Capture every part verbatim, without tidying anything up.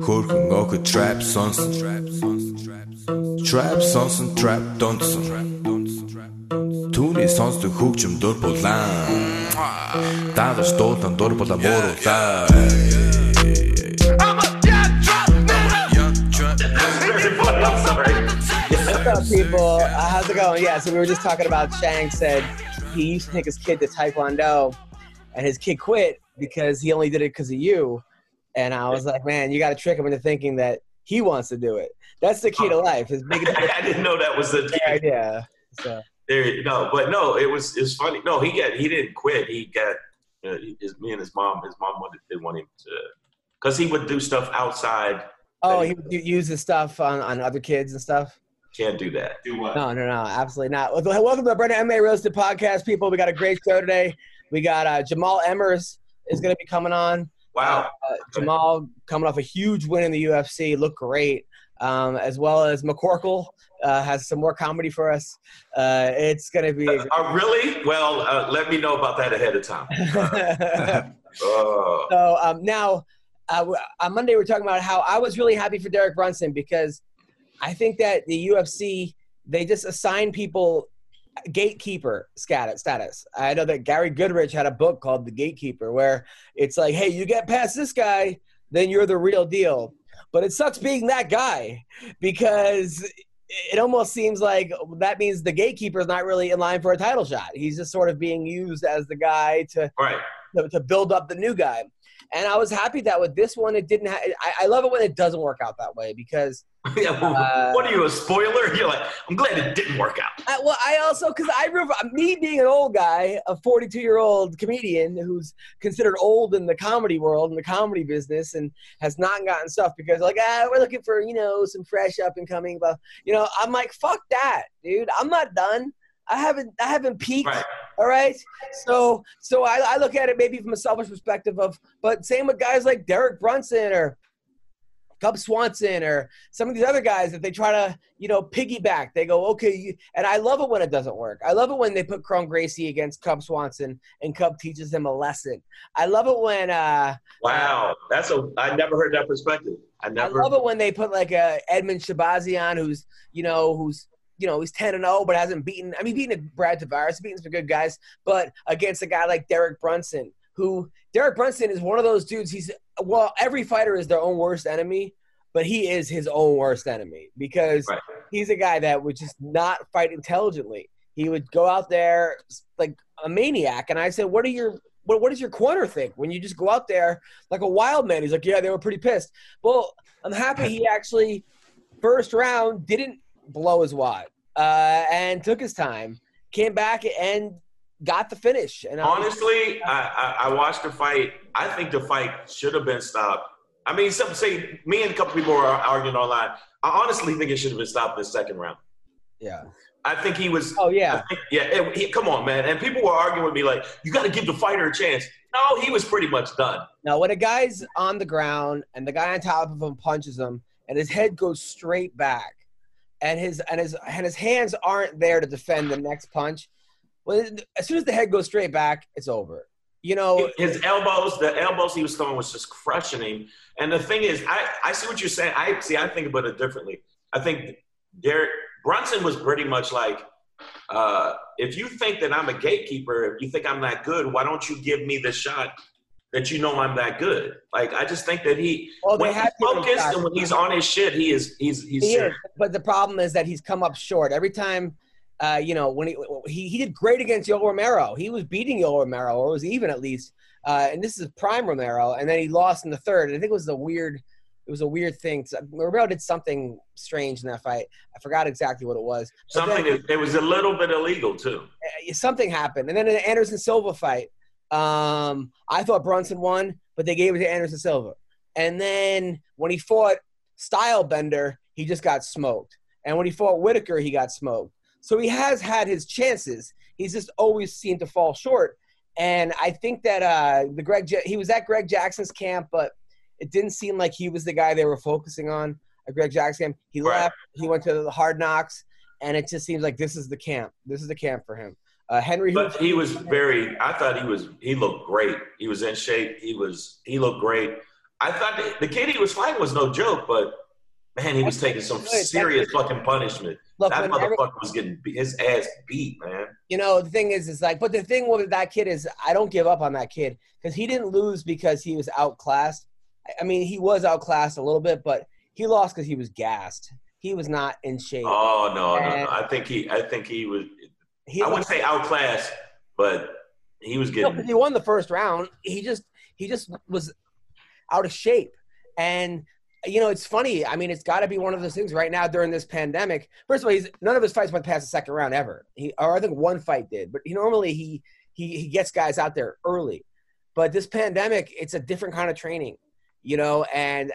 Хөрхөн охид trap сонсон. Trap сонсон, trap донсон. Түүний сонсдог хөгжим дур булаан. Дагаж дуулан дур булаа мууруулаа. What's up, people? Uh, how's it going? Yeah, so we were just talking about Shang said he used to take his kid to Taekwondo, and his kid quit because he only did it because of you. And I was like, man, you got to trick him into thinking that he wants to do it. That's the key to life. His big I didn't know that was the key. idea. So. There, no, but no, it was it's funny. No, he got he didn't quit. He got uh, his, me and his mom. His mom wanted didn't want him to, because he would do stuff outside. Oh, he would use his stuff on, on other kids and stuff. Can't do that. Do what? No, no, no, absolutely not. Welcome to the Brandon M A Roasted Podcast, people. We got a great show today. We got uh, Jamal Emmers is going to be coming on. Wow. Uh, Jamal coming off a huge win in the U F C, looked great. Um, as well as McCorkle uh, has some more comedy for us. Uh, it's going to be. Uh, uh, really? Well, uh, let me know about that ahead of time. Uh, oh. So um, now, uh, on Monday, we we're talking about how I was really happy for Derek Brunson because I think that the U F C, they just assign people gatekeeper status. I know that Gary Goodrich had a book called The Gatekeeper where it's like, hey, you get past this guy, then you're the real deal. But it sucks being that guy because it almost seems like that means the gatekeeper is not really in line for a title shot. He's just sort of being used as the guy to, right. to, to build up the new guy. And I was happy that with this one, it didn't. Ha- I, I love it when it doesn't work out that way because. Yeah, well, uh, what are you, a spoiler? You're like, I'm glad it didn't work out. I, well, I also because I remember me being an old guy, a forty-two-year-old comedian who's considered old in the comedy world, in the comedy business, and has not gotten stuff because like, ah, we're looking for you know some fresh up and coming, but you know, I'm like, fuck that, dude. I'm not done. I haven't I haven't peaked. Right. All right. So so I, I look at it maybe from a selfish perspective of, but same with guys like Derek Brunson or Cub Swanson or some of these other guys that they try to, you know, piggyback. They go, okay, you, and I love it when it doesn't work. I love it when they put Cron Gracie against Cub Swanson and Cub teaches him a lesson. I love it when uh Wow. That's a I never heard that perspective. I never I love it when they put like a Edmund Shabazian who's, you know, who's you know, he's ten and oh, but hasn't beaten – I mean, beaten Brad Tavares, beaten some good guys, but against a guy like Derek Brunson, who – Derek Brunson is one of those dudes. He's – well, every fighter is their own worst enemy, but he is his own worst enemy because right. he's a guy that would just not fight intelligently. He would go out there like a maniac, and I said, what are your – what what does your corner think when you just go out there like a wild man? He's like, yeah, they were pretty pissed. Well, I'm happy he actually – first round didn't – blow his wad uh, and took his time, came back and got the finish. And honestly, I, I, I watched the fight. I think the fight should have been stopped. I mean, some say me and a couple people are arguing online. I honestly think it should have been stopped in the second round. Yeah. I think he was. Oh, yeah. Think, yeah. It, he, come on, man. And people were arguing with me like, you got to give the fighter a chance. No, he was pretty much done. Now, when a guy's on the ground and the guy on top of him punches him and his head goes straight back, and his and his and his hands aren't there to defend the next punch. Well, as soon as the head goes straight back, it's over. You know, his elbows, the elbows he was throwing was just crushing him. And the thing is, I, I see what you're saying. I see. I think about it differently. I think Derek Brunson was pretty much like, uh, if you think that I'm a gatekeeper, if you think I'm that good, why don't you give me the shot that you know I'm that good? Like, I just think that he, well, when he's focused and when he's on his shit, he is, he's, he's he is. But the problem is that he's come up short. Every time, uh, you know, when he, he, he did great against Yoel Romero. He was beating Yoel Romero, or was even at least, uh, and this is prime Romero, and then he lost in the third. And I think it was a weird, it was a weird thing. Romero did something strange in that fight. I forgot exactly what it was. Something, then, it was a little bit illegal too. Something happened. And then in the Anderson Silva fight, Um, I thought Brunson won, but they gave it to Anderson Silva. And then when he fought Stylebender, he just got smoked. And when he fought Whitaker, he got smoked. So he has had his chances. He's just always seemed to fall short. And I think that uh, the Greg he was at Greg Jackson's camp, but it didn't seem like he was the guy they were focusing on at Greg Jackson's camp. He right. left. He went to the Hard Knocks, and it just seems like this is the camp. This is the camp for him. Uh, Henry, but he was very. I thought he was. He looked great. He was in shape. He was. He looked great. I thought the, the kid he was fighting was no joke, but man, he was taking some serious fucking punishment. Look, that motherfucker every, was getting his ass beat, man. You know, the thing is, is like, but the thing with that kid is, I don't give up on that kid because he didn't lose because he was outclassed. I mean, he was outclassed a little bit, but he lost because he was gassed. He was not in shape. Oh no, and no, no! I think he, I think he was. He I wouldn't say outclassed, but he was getting. No, he won the first round. He just, he just was out of shape, and. You know, it's funny. I mean, it's got to be one of those things right now during this pandemic. First of all, he's none of his fights went past the second round ever. He, or I think one fight did. But he normally he he he gets guys out there early. But this pandemic, it's a different kind of training, you know. And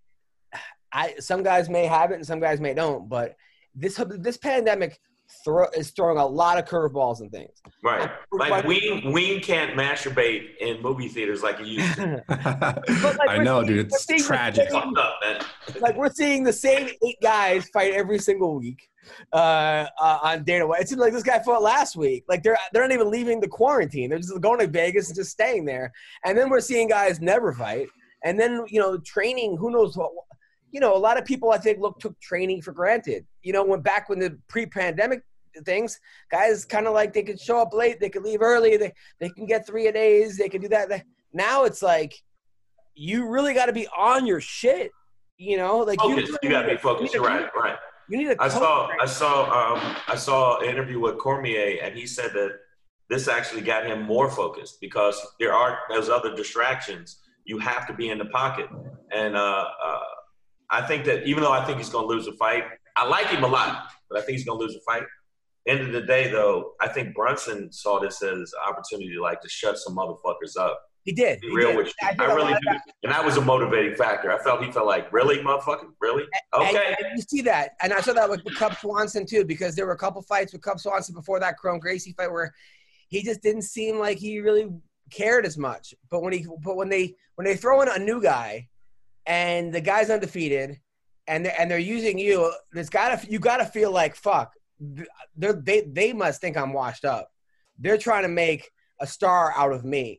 I some guys may have it and some guys may don't. But this this pandemic throw, is throwing a lot of curveballs and things. Right. Like Ween, Ween can't masturbate in movie theaters like he used to. like I know, seeing, dude. It's tragic. Same, up, like we're seeing the same eight guys fight every single week uh, uh, on Dana White. It seems like this guy fought last week. Like they're they're not even leaving the quarantine. They're just going to Vegas and just staying there. And then we're seeing guys never fight. And then, you know, training, who knows what. You know, a lot of people, I think, look took training for granted. You know, when back when the pre-pandemic things, guys kind of like they could show up late, they could leave early, they they can get three a days, they can do that. Now it's like you really got to be on your shit. You know, like focus. you, you got to be focused. You're right, right. You need a I saw, I saw, um, I saw an interview with Cormier, and he said that this actually got him more focused because there are those other distractions. You have to be in the pocket, and uh, uh, I think that even though I think he's going to lose a fight, I like him a lot, but I think he's going to lose a fight. End of the day, though, I think Brunson saw this as an opportunity to like to shut some motherfuckers up. He did. Be he real did. with you. I, I really do. And that was a motivating factor. I felt he felt like, really, motherfucker? Really? Okay. And, and you see that. And I saw that with, with Cub Swanson, too, because there were a couple fights with Cub Swanson before that Chrome Gracie fight where he just didn't seem like he really cared as much. But when he, but when they, when they throw in a new guy and the guy's undefeated and they're, and they're using you, there's gotta, you got to feel like, fuck, they're, they, they must think I'm washed up. They're trying to make a star out of me.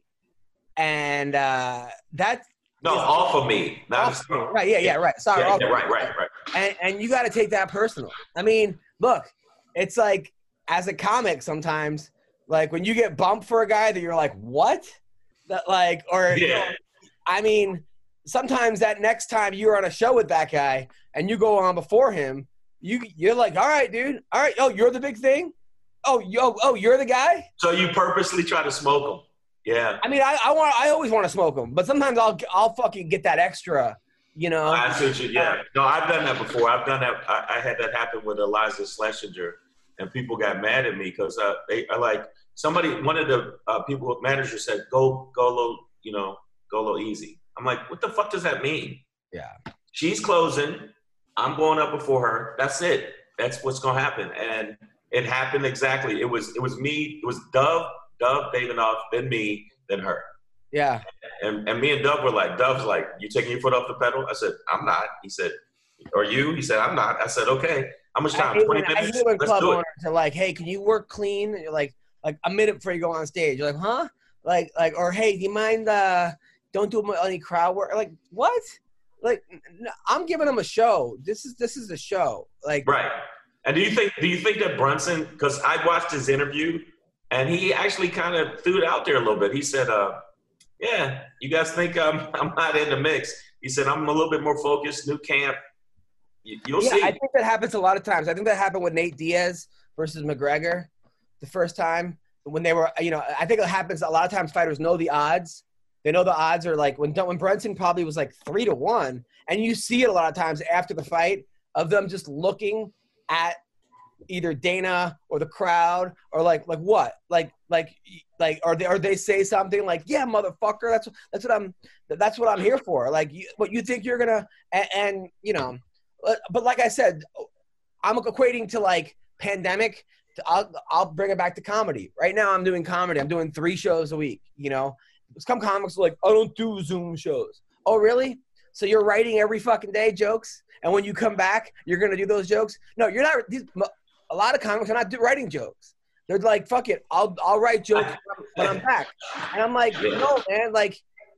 And uh, that no, you know, off of me, not off me. Right? Yeah, yeah, right. Sorry, yeah, yeah, right, right, right. And and you got to take that personal. I mean, look, it's like as a comic, sometimes like when you get bumped for a guy that you're like, what? That like, or yeah. You know, I mean, sometimes that next time you're on a show with that guy and you go on before him, you you're like, all right, dude, all right, oh, you're the big thing. Oh, yo, oh, you're the guy. So you purposely try to smoke him. Yeah. I mean, I, I want. I always want to smoke them, but sometimes I'll I'll fucking get that extra, you know. I see what you. Yeah. No, I've done that before. I've done that. I, I had that happen with Eliza Schlesinger, and people got mad at me because uh, they are like somebody. One of the uh, people managers said, "Go, go a little, you know, go a little easy." I'm like, what the fuck does that mean? Yeah. She's closing. I'm going up before her. That's it. That's what's gonna happen, and it happened exactly. It was. It was me. It was Dove. Dove, Davidoff, then me, then her. Yeah. And and me and Dove were like, Dove's like, you taking your foot off the pedal? I said, I'm not. He said, are you? He said, I'm not. I said, okay. How much time? twenty when, minutes? I hate when Let's club do it. owners are like, hey, can you work clean? And you're like, like a minute before you go on stage. You're like, huh? Like, like, or hey, do you mind? Uh, don't do any crowd work. Like, what? Like, no, I'm giving them a show. This is this is a show. Like, right. And do you think do you think that Brunson? Because I watched his interview. And he actually kind of threw it out there a little bit. He said, uh, yeah, you guys think I'm, I'm not in the mix. He said, I'm a little bit more focused, new camp. You, you'll yeah, see. I think that happens a lot of times. I think that happened with Nate Diaz versus McGregor the first time when they were, you know, I think it happens a lot of times fighters know the odds. They know the odds are like when, when Brunson probably was like three to one. And you see it a lot of times after the fight of them just looking at either Dana or the crowd or like like what like like like or they or they say something like yeah motherfucker that's that's what I'm that's what I'm here for like you, what you think you're gonna and, and you know but like I said I'm equating to like pandemic to, I'll I'll bring it back to comedy right now. I'm doing comedy. I'm doing three shows a week. You know, some comics are like I don't do Zoom shows. Oh really? So you're writing every fucking day jokes and when you come back you're gonna do those jokes? No, you're not. These a lot of comics are not do, writing jokes. They're like, fuck it, I'll I'll write jokes when I'm back. And I'm like, no, man, like,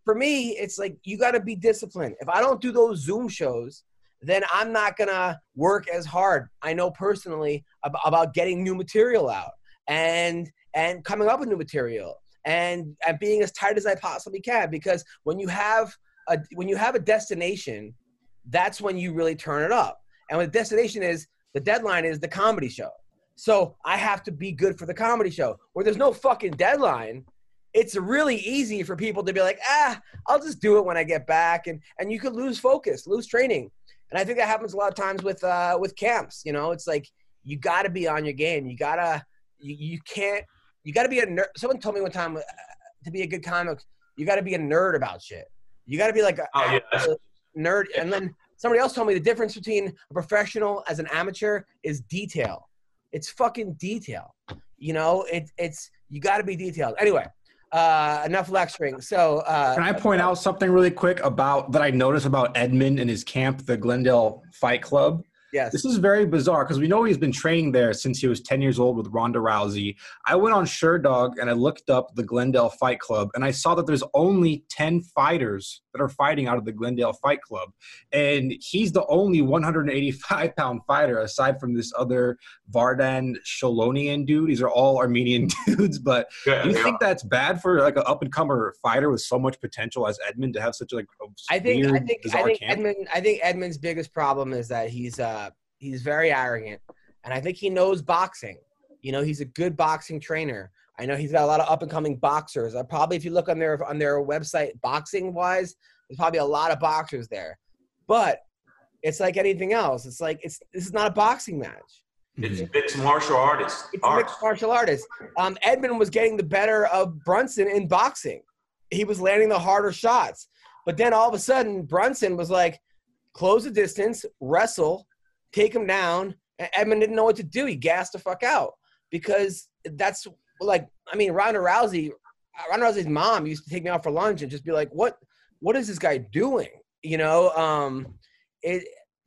for me, it's like you got to be disciplined. If I don't do those Zoom shows, then I'm not going to work as hard. I know personally ab- about getting new material out and and coming up with new material and, and being as tight as I possibly can. Because when you have a, when you have a destination, that's when you really turn it up. And when the destination is, the deadline is the comedy show. So I have to be good for the comedy show. Where there's no fucking deadline, it's really easy for people to be like, ah, I'll just do it when I get back. And and you could lose focus, lose training. And I think that happens a lot of times with uh, with camps. You know, it's like you got to be on your game. You got to – you, you can't – you got to be a nerd. Someone told me one time uh, to be a good comic, you got to be a nerd about shit. You got to be like a oh, yeah. nerd. And then somebody else told me the difference between a professional as an amateur is detail. It's fucking detail. You know, it, it's – you got to be detailed. Anyway. Uh, enough lecturing. So, uh, can I point out something really quick about that I noticed about Edmund and his camp, the Glendale Fight Club? Yes. This is very bizarre because we know he's been training there since he was ten years old with Ronda Rousey. I went on SureDog and I looked up the Glendale Fight Club and I saw that there's only ten fighters that are fighting out of the Glendale Fight Club. And he's the only one hundred eighty-five pound fighter aside from this other Vardan Sholonian dude. These are all Armenian dudes. But yeah, do you yeah. think that's bad for like an up-and-comer fighter with so much potential as Edmund to have such like a I think weird, I think bizarre I think camp? Edmund I think Edmund's biggest problem is that he's uh he's very arrogant, and I think he knows boxing. You know, he's a good boxing trainer. I know he's got a lot of up and coming boxers. Uh, probably if you look on their on their website, boxing wise, there's probably a lot of boxers there. But it's like anything else. It's like it's this is not a boxing match. It's mixed martial artists. It's a mixed martial artist. Um, Edmund was getting the better of Brunson in boxing. He was landing the harder shots. But then all of a sudden, Brunson was like, close the distance, wrestle, take him down. And Edmund didn't know what to do. He gassed the fuck out because that's like, I mean, Ronda Rousey, Ronda Rousey's mom used to take me out for lunch and just be like, what, what is this guy doing? You know, um, it,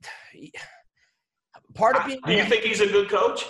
part of being. Do you think he's a good coach?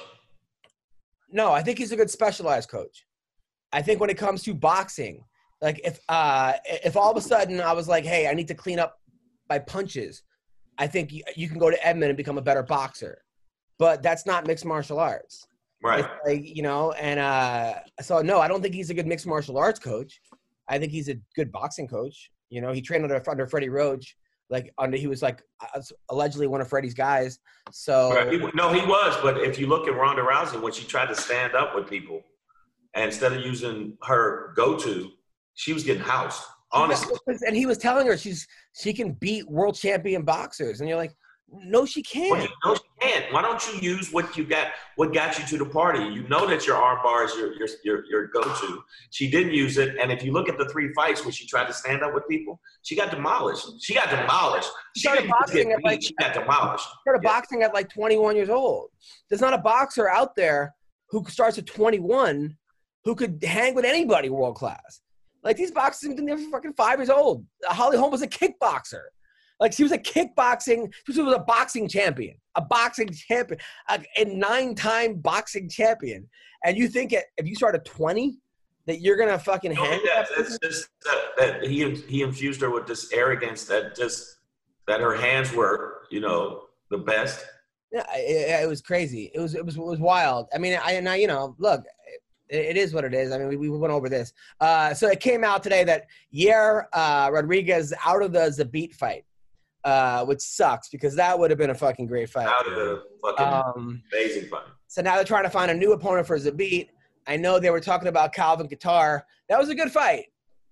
No, I think he's a good specialized coach. I think when it comes to boxing, like if uh, if all of a sudden I was like, hey, I need to clean up my punches, I think you, you can go to Edmund and become a better boxer. But that's not mixed martial arts. Right. It's like, you know, and uh, so, no, I don't think he's a good mixed martial arts coach. I think he's a good boxing coach. You know, he trained under, under Freddie Roach. Like, under he was, like, allegedly one of Freddie's guys. So Right. He, no, he was. But if you look at Ronda Rousey, when she tried to stand up with people, and instead of using her go-to, she was getting housed. Honestly. And he was telling her she's she can beat world champion boxers. And you're like, no, she can't. Well, you know she can't. Why don't you use what you got, what got you to the party? You know that your arm bar is your, your, your, your go-to. She didn't use it. And if you look at the three fights where she tried to stand up with people, she got demolished. She got demolished. She, She started didn't just boxing get at, like- beat. She got demolished. Started Yeah. boxing at like twenty-one years old. There's not a boxer out there who starts at twenty-one who could hang with anybody world class. Like, these boxers have been there for fucking five years old. Holly Holm was a kickboxer. Like, she was a kickboxing, she was a boxing champion, a boxing champion, a, a nine-time boxing champion. And you think at, if you start at twenty, that you're going to fucking No, hang yeah, with that that's person? just that, that he he infused her with this arrogance that just that her hands were, you know, the best. Yeah, it, it was crazy. It was, it was, it was wild. I mean, I, and I, you know, look, it, it is what it is. I mean, we, we went over this. Uh, so it came out today that Yair uh, Rodriguez out of the Zabit fight, uh, which sucks because that would have been a fucking great fight. Out of the fucking Um, amazing fight. so now they're trying to find a new opponent for Zabit. I know they were talking about Calvin Kattar. That was a good fight.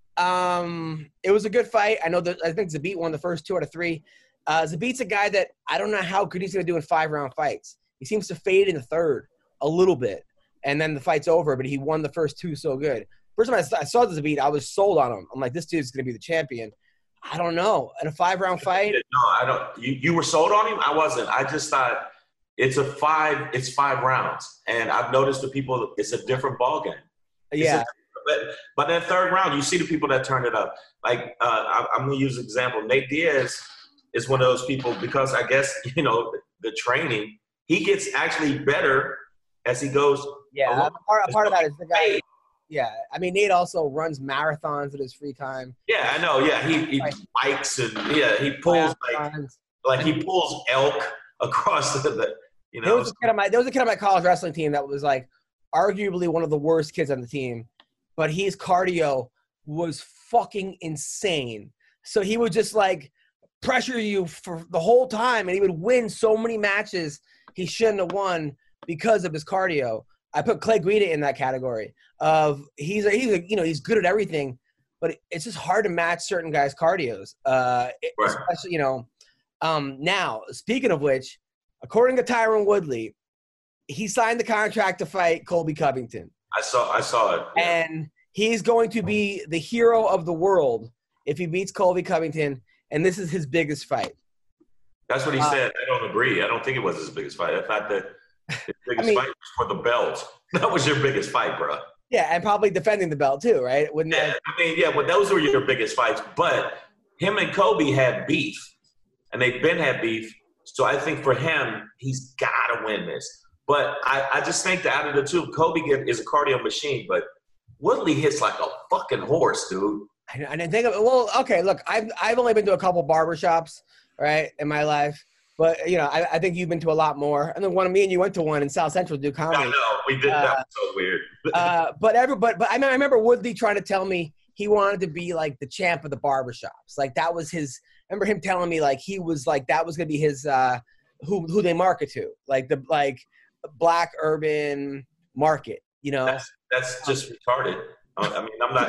Um, it was a good fight. I know that I think Zabit won the first two out of three. Uh, Zabit's a guy that I don't know how good he's going to do in five-round fights. He seems to fade in the third a little bit, and then the fight's over, but he won the first two so good. First time I saw, I saw the Zabit, I was sold on him. I'm like, this dude's going to be the champion. I don't know. In a five-round fight? No, I don't. You, you were sold on him? I wasn't. I just thought it's a five. It's five rounds, and I've noticed the people. It's a different ball game. It's Yeah. a- but but that third round, you see the people that turn it up. Like uh, I, I'm going to use an example. Nate Diaz is one of those people because I guess you know the, the training. He gets actually better as he goes. Yeah, along. part, part of that is the guy. Yeah, I mean Nate also runs marathons in his free time. Yeah, I know. Yeah, he, he Right. bikes and yeah, he pulls like Marathons. like he pulls elk across the, the you There know. was a kid on my there was a kid on my college wrestling team that was like arguably one of the worst kids on the team, but his cardio was fucking insane. So he would just like pressure you for the whole time, and he would win so many matches he shouldn't have won because of his cardio. I put Clay Guida in that category of he's a, he's a, you know he's good at everything, but it's just hard to match certain guys' cardios. Uh, Right. Especially you know. Um, now speaking of which, according to Tyron Woodley, he signed the contract to fight Colby Covington, I saw I saw it. Yeah. and he's going to be the hero of the world if he beats Colby Covington, and this is his biggest fight. That's what he uh, said. I don't agree. I don't think it was his biggest fight. I thought that his biggest mean- fight was for the belt. That was your biggest fight, bro. Yeah, and probably defending the belt too, right? Wouldn't Yeah, that, I mean, yeah, well, those were your biggest fights. But him and Kobe had beef, and they've been had beef. So I think for him, he's got to win this. But I, I just think that out of the two, Kobe is a cardio machine, but Woodley hits like a fucking horse, dude. I, I didn't think of it. Well, okay, look, I've I've only been to a couple barbershops, right, in my life. But, you know, I, I think you've been to a lot more. And then one of me and you went to one in South Central to do comedy. I know, we did. Uh, that was so weird. Uh, but every but, but I, mean, I remember Woodley trying to tell me he wanted to be like the champ of the barbershops. Like that was his. I remember him telling me like he was like that was gonna be his uh, who who they market to, like the like black urban market. You know, That's, that's just retarded. I mean, I'm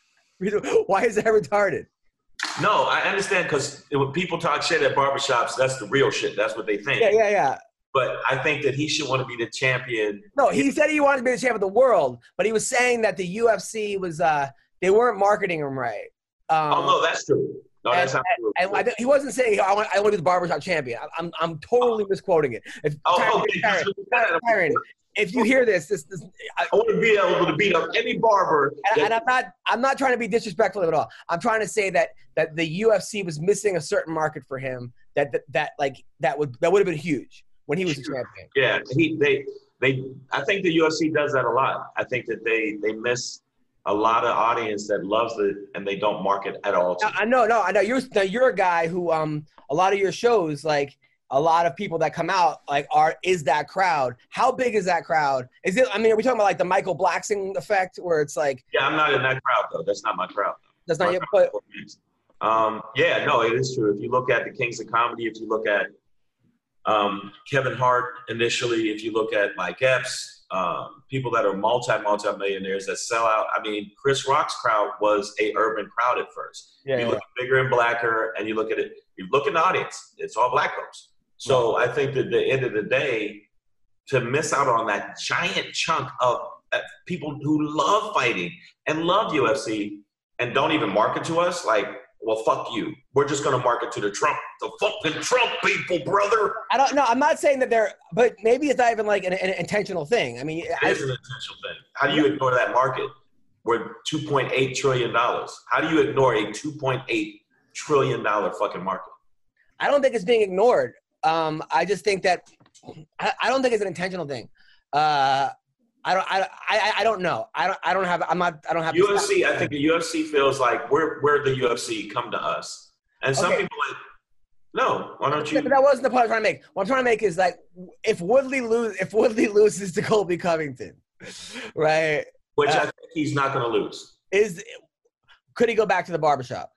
not. why is that retarded? No, I understand because when people talk shit at barbershops, that's the real shit. That's what they think. Yeah, yeah, yeah. But I think that he should want to be the champion. No, he said he wanted to be the champ of the world, but he was saying that the U F C was uh they weren't marketing him right. Um, Oh no, that's true. No, and, that's not true. and, and I, he wasn't saying I want I want to be the barbershop champion. I, I'm I'm totally misquoting it. If, Oh, Tyron, okay. Tyron, That's- Tyron, if you hear this, this, this I, I want to be able to beat up any barber. and, and I'm not I'm not trying to be disrespectful at all. I'm trying to say that that the U F C was missing a certain market for him that that, that like that would that would have been huge when he was a champion. Yeah, he they they. I think the U F C does that a lot. I think that they they miss a lot of audience that loves it and they don't market at all. To I know, no, I know you're now you're a guy who um a lot of your shows like a lot of people that come out like are is that crowd. How big is that crowd? Is it? I mean, are we talking about like the Michael Blacksing effect where it's like yeah, I'm not in that crowd though. That's not my crowd. that's My not yet, crowd but is um, yeah, no, it is true. If you look at the Kings of Comedy, if you look at um, Kevin Hart initially, if you look at Mike Epps, um, people that are multi multi millionaires that sell out. I mean, Chris Rock's crowd was a urban crowd at first. yeah, you yeah. look at Bigger and Blacker, and you look at it. You look at the audience; it's all black folks. So I think that at the end of the day, to miss out on that giant chunk of uh, people who love fighting and love U F C and don't even market to us, like, well, fuck you. We're just gonna market to the Trump, the fucking Trump people, brother. I don't know. I'm not saying that they're, but maybe it's not even like an, an intentional thing. I mean, It I, is an intentional thing. How do you ignore that market? We're two point eight trillion dollars. How do you ignore a two point eight trillion dollar fucking market? I don't think it's being ignored. Um, I just think that I, I don't think it's an intentional thing. Uh, I don't. I, I. I don't know. I don't. I don't have. I'm not. I don't have. U F C. I think the U F C feels like we're we're the U F C. Come to us. And some Okay. people like, no. Why don't Yeah, you? but that wasn't the point I'm trying to make. What I'm trying to make is like, if Woodley lose, if Woodley loses to Colby Covington, right? Which Uh, I think he's not going to lose. Is could he go back to the barbershop?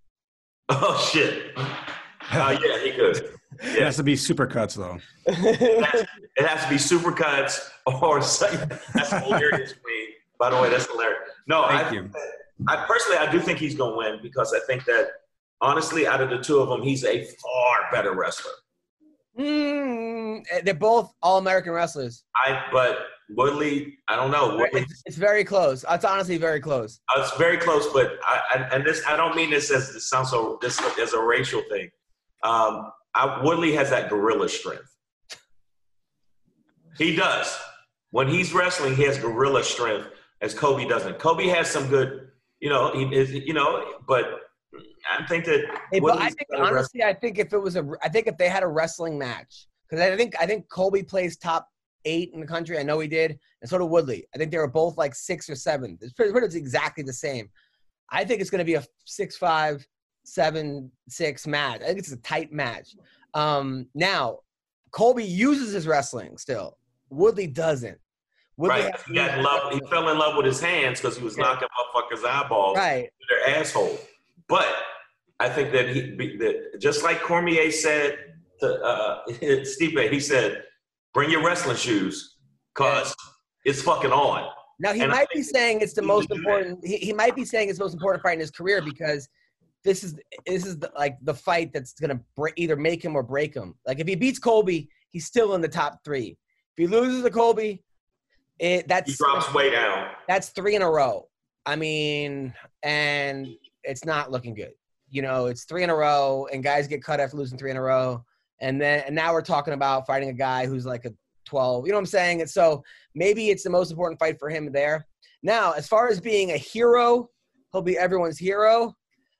Oh shit. Uh, yeah, he could. It has to be supercuts though. It has to be supercuts or something. That's hilarious to me. By the way, that's hilarious. No, Thank I, you. I personally, I do think he's going to win because I think that honestly, out of the two of them, he's a far better wrestler. Mm, they're both all-American wrestlers. I, but Woodley, I don't know. Woodley, It's, it's very close. It's honestly very close. uh, it's very close, but I, I, and this, I don't mean this as this sounds so this as a racial thing. Um, I, Woodley has that gorilla strength. He does. When he's wrestling, he has gorilla strength, as Kobe doesn't. Kobe has some good, you know, he is, you know, but I think that. Hey, but I Woodley's think better wrestler. honestly, I think if it was a, I think if they had a wrestling match, because I think I think Colby plays top eight in the country. I know he did, and so did Woodley. I think they were both like six or seven. It's pretty, pretty much exactly the same. I think it's going to be a six five, seven six match. I think it's a tight match. Um, now, Colby uses his wrestling still. Woodley doesn't. Woodley right. He, got in love, he fell in love with his hands because he was yeah. knocking motherfuckers' eyeballs right. to their asshole. But I think that he, that just like Cormier said to uh, Stipe, he said, bring your wrestling shoes because yeah. it's fucking on. Now, he and might be saying it's the most important. He, he might be saying it's the most important fight in his career because this is this is the, like the fight that's going to break, either make him or break him. Like if he beats Colby, he's still in the top three. If he loses to Colby, it that's he drops way down. That's three in a row. I mean, and it's not looking good. You know, it's three in a row, and guys get cut after losing three in a row. And then and now we're talking about fighting a guy who's like a twelve. You know what I'm saying? And so maybe it's the most important fight for him there. Now, as far as being a hero, he'll be everyone's hero.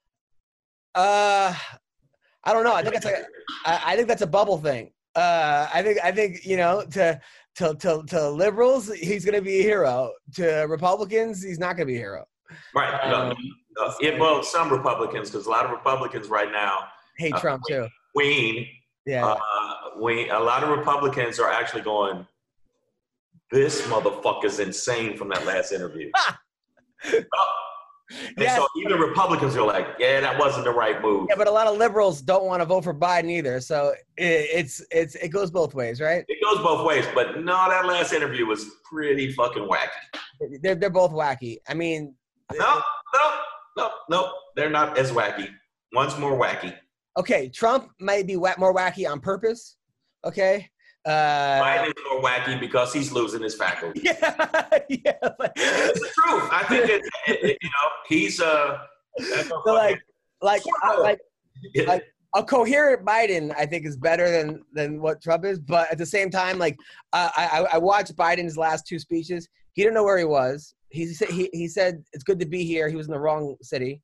Uh, I don't know. I think that's a, I think that's a bubble thing. Uh, I think I think you know to to to, to liberals he's going to be a hero. To Republicans, he's not going to be a hero. Right. Um, no, no. It, well, some Republicans, because a lot of Republicans right now hate uh, Trump too. Ween. Yeah. Uh, we a lot of Republicans are actually going, this motherfucker's insane from that last interview. oh. And yes. so even Republicans are like, yeah, that wasn't the right move. Yeah, but a lot of liberals don't want to vote for Biden either. So it, it's it's it goes both ways, right? It goes both ways. But no, that last interview was pretty fucking wacky. They're they're both wacky. I mean, no, no, no, no, they're not as wacky. One's more wacky. Okay, Trump might be wha- more wacky on purpose. Okay. Uh, Biden is more wacky because he's losing his faculty. Yeah, yeah. Like, it's the truth. I think that it, it, you know he's uh so like like uh, like like a coherent Biden I think is better than than what Trump is, but at the same time, like uh, I I watched Biden's last two speeches. He didn't know where he was. He said he he said it's good to be here. He was in the wrong city.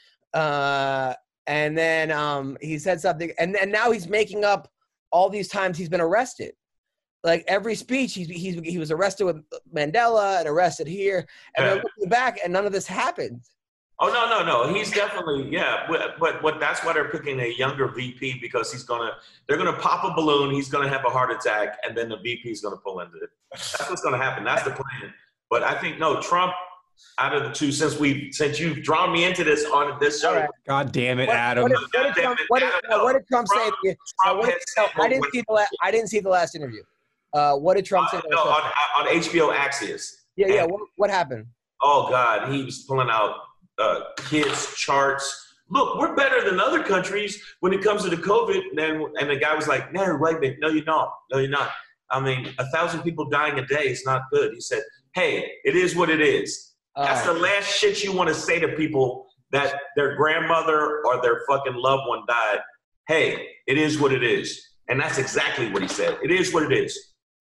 Uh, and then um he said something, and and now he's making up all these times he's been arrested. Like every speech, he's, he's, he was arrested with Mandela and arrested here. And yeah. they're looking back, and none of this happened. Oh, no, no, no. He's definitely, yeah. But, but, but that's why they're picking a younger V P because he's going to, they're going to pop a balloon. He's going to have a heart attack, and then the V P is going to pull into it. That's what's going to happen. That's the plan. But I think, no, Trump, out of the two, since we since you've drawn me into this on this show. Right. God damn it, what, Adam. What did, what did Trump, what did, uh, what did Trump, Trump say? To you? Trump uh, what did, no, I didn't see the la- I didn't see the last interview. Uh, what did Trump uh, say? No, on, on H B O Axios. Yeah, yeah. What, what happened? Oh God, he was pulling out uh, kids charts. Look, we're better than other countries when it comes to the COVID. And then, and the guy was like, "No, wait a minute. No, you're not. No, you're not. I mean, a thousand people dying a day is not good." He said, "Hey, it is what it is." That's right. The last shit you want to say to people that their grandmother or their fucking loved one died. Hey, it is what it is. And that's exactly what he said. It is what it is.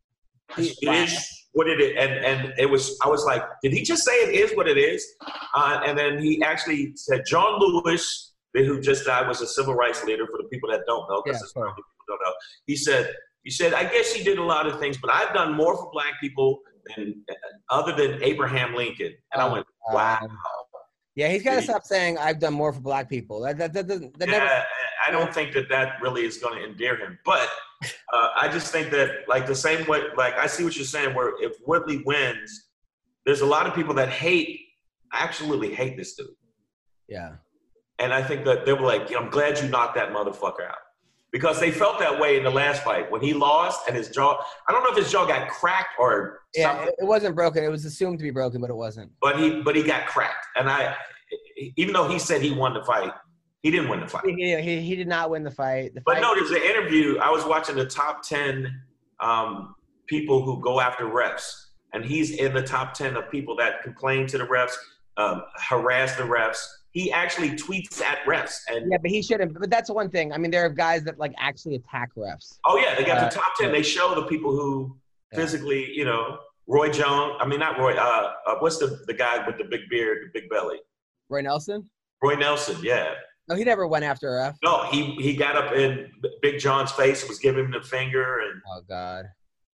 It wow. is what it is. And and it was, I was like, did he just say it is what it is? Uh, and then he actually said, John Lewis, who just died, was a civil rights leader for the people that don't know, because yeah, people don't know. He said, he said, I guess he did a lot of things, but I've done more for black people than other than Abraham Lincoln. And oh, I went, wow. Um, yeah, he's got to stop saying I've done more for black people. That that that, that, that yeah, never. I don't think that that really is going to endear him. But uh, I just think that, like, the same way, like, I see what you're saying, where if Woodley wins, there's a lot of people that hate, absolutely hate this dude. Yeah. And I think that they were like, I'm glad you knocked that motherfucker out. Because they felt that way in the last fight. When he lost and his jaw, I don't know if his jaw got cracked or yeah, something. It wasn't broken. It was assumed to be broken, but it wasn't. But he but he got cracked. And I, even though he said he won the fight, he didn't win the fight. He, he, he did not win the fight. The but fight- no, there's an interview. I was watching the top ten um, people who go after refs. And he's in the top ten of people that complain to the refs, um, harass the refs. He actually tweets at refs. And yeah, but he shouldn't. But that's one thing. I mean, there are guys that like actually attack refs. Oh yeah, they got uh, the top ten. Yeah. They show the people who yeah. physically, you know, Roy Jones. I mean, not Roy. Uh, uh, what's the the guy with the big beard, the big belly? Roy Nelson. Roy Nelson. Yeah. No, he never went after a ref. No, he he got up in Big John's face, was giving him the finger, and oh god.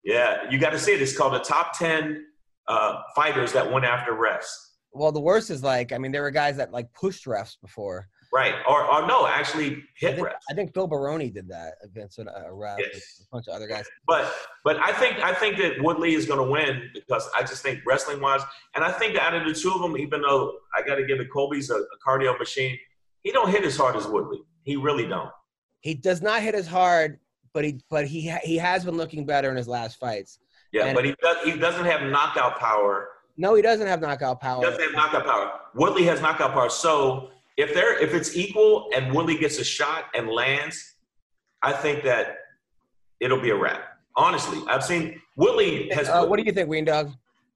Yeah, you got to see it. It's called the top ten uh, fighters that went after refs. Well, the worst is like, I mean, there were guys that like pushed refs before. Right, or or no, actually hit I think, refs. I think Phil Baroni did that against a, a ref, Yes. and a bunch of other guys. But but I think I think that Woodley is going to win because I just think wrestling wise, and I think out of the two of them, even though I got to give it, Colby's a, a cardio machine, he don't hit as hard as Woodley. He really don't. He does not hit as hard, but he but he ha- he has been looking better in his last fights. Yeah, And- but he does he doesn't have knockout power. No, he doesn't have knockout power. He doesn't have knockout power. Woodley has knockout power. So if they're if it's equal and Woodley gets a shot and lands, I think that it'll be a wrap. Honestly, I've seen Woodley has. Uh, what do you think, Ween Dog?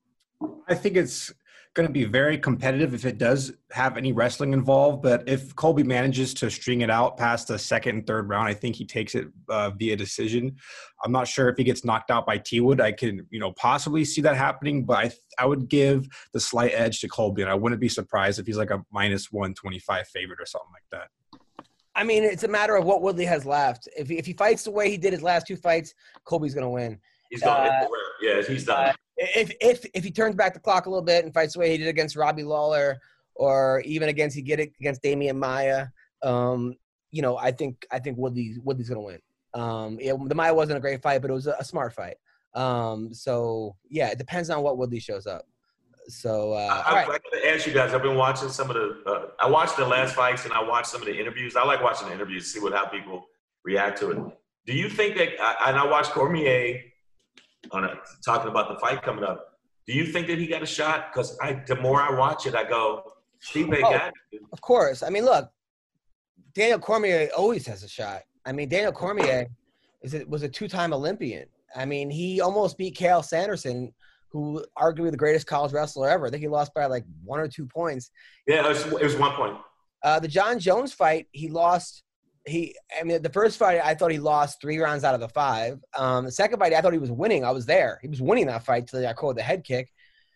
I think it's going to be very competitive if it does have any wrestling involved. But if Colby manages to string it out past the second and third round, I think he takes it uh, via decision. I'm not sure if he gets knocked out by T-Wood. I can, you know, possibly see that happening, but I, I would give the slight edge to Colby, and I wouldn't be surprised if he's like a minus one twenty-five favorite or something like that. I mean, it's a matter of what Woodley has left. If he, if he fights the way he did his last two fights, Colby's going to win. He's going to hit Uh, the wrap. Yeah, he's done. Uh, if if if he turns back the clock a little bit and fights the way he did against Robbie Lawler, or even against he get it against Damian Maya, um, you know, I think I think Woodley Woodley's going to win. Um, yeah, the Maya wasn't a great fight, but it was a, a smart fight. Um, so yeah, it depends on what Woodley shows up. So uh, I, all I, right. I got to ask you guys. I've been watching some of the. Uh, I watched the last fights and I watched some of the interviews. I like watching the interviews to see what how people react to it. Do you think that? I, and I watched Cormier on a, talking about the fight coming up. Do you think that he got a shot? Because I, the more I watch it, I go, Stipe Oh. got it. Of course. I mean, look, Daniel Cormier always has a shot. I mean, Daniel Cormier is a, was a two-time Olympian. I mean, he almost beat Cael Sanderson, who arguably the greatest college wrestler ever. I think he lost by like one or two points. Yeah, it was, it was one point. Uh, the John Jones fight, he lost. He, I mean, the first fight, I thought he lost three rounds out of the five. Um, the second fight, I thought he was winning. I was there. He was winning that fight till I called the head kick.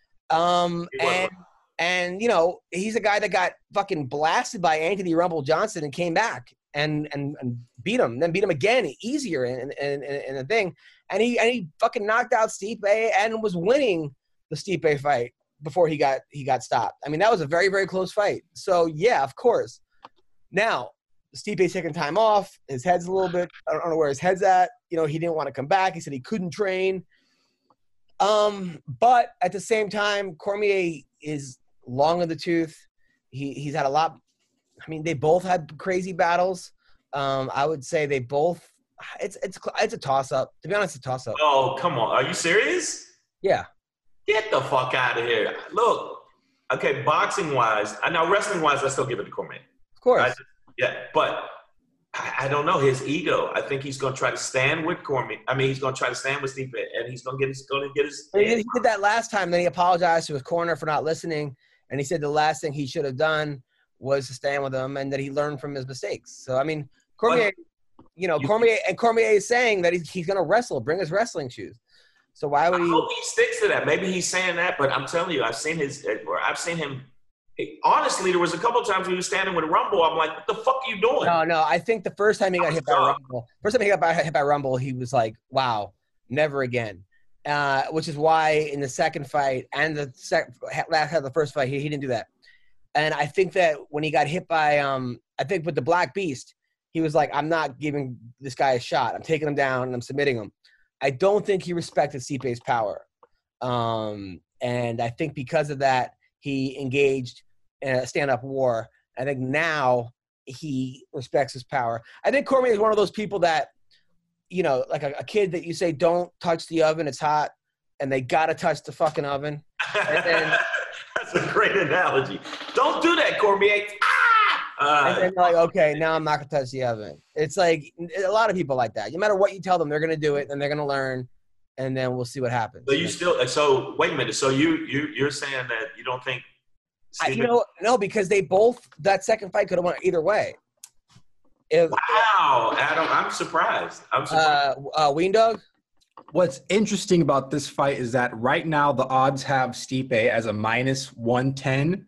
Um, He was and and you know, he's a guy that got fucking blasted by Anthony Rumble Johnson and came back and and, and beat him, then beat him again, easier in in, in, in the thing. And he and he fucking knocked out Stipe and was winning the Stipe fight before he got he got stopped. I mean, that was a very very close fight. So yeah, of course. Now Stipe's taking time off. His head's a little bit. I don't know where his head's at. You know, he didn't want to come back. He said he couldn't train. Um, but at the same time, Cormier is long in the tooth. He he's had a lot. I mean, they both had crazy battles. Um, I would say they both. It's it's it's a toss up. To be honest, it's a toss up. Oh, come on. Are you serious? Yeah. Get the fuck out of here. Look, okay, boxing-wise, I know wrestling-wise, I still give it to Cormier. Of course. I, yeah, but I, I don't know his ego. I think he's going to try to stand with Cormier. I mean, he's going to try to stand with Stipe, and he's going to get his going to get his. He did, he did that last time. Then he apologized to his corner for not listening, and he said the last thing he should have done was to stand with him, and that he learned from his mistakes. So I mean, Cormier, you know, You- Cormier and Cormier is saying that he's he's going to wrestle, bring his wrestling shoes. So why would I he? hope he sticks to that. Maybe he's saying that, but I'm telling you, I've seen his. Or I've seen him. Honestly, there was a couple of times he was standing with a Rumble. I'm like, what the fuck are you doing? No, no. I think the first time he got hit by Stop. Rumble, first time he got by, hit by Rumble, he was like, "Wow, never again." Uh, which is why in the second fight and the sec- last half of the first fight, he, he didn't do that. And I think that when he got hit by, um, I think with the Black Beast, he was like, "I'm not giving this guy a shot. I'm taking him down and I'm submitting him." I don't think he respected Stipe's power, um, and I think because of that, he engaged in a stand-up war. I think now he respects his power. I think Cormier is one of those people that, you know, like a, a kid that you say, don't touch the oven, it's hot, and they got to touch the fucking oven. And then, That's a great analogy. Don't do that, Cormier. Ah! and Uh, then they're like, okay, now I'm not going to touch the oven. It's like a lot of people like that. No matter what you tell them, they're going to do it, and they're going to learn, and then we'll see what happens. so you still. So wait a minute. So you you you're saying that you don't think. I, you Steven- know, no, because they both, that second fight could have went either way. If, Wow, Adam, I'm surprised. I'm surprised. uh, uh, Ween Dog? What's interesting about this fight is that right now the odds have Stipe as a minus one ten,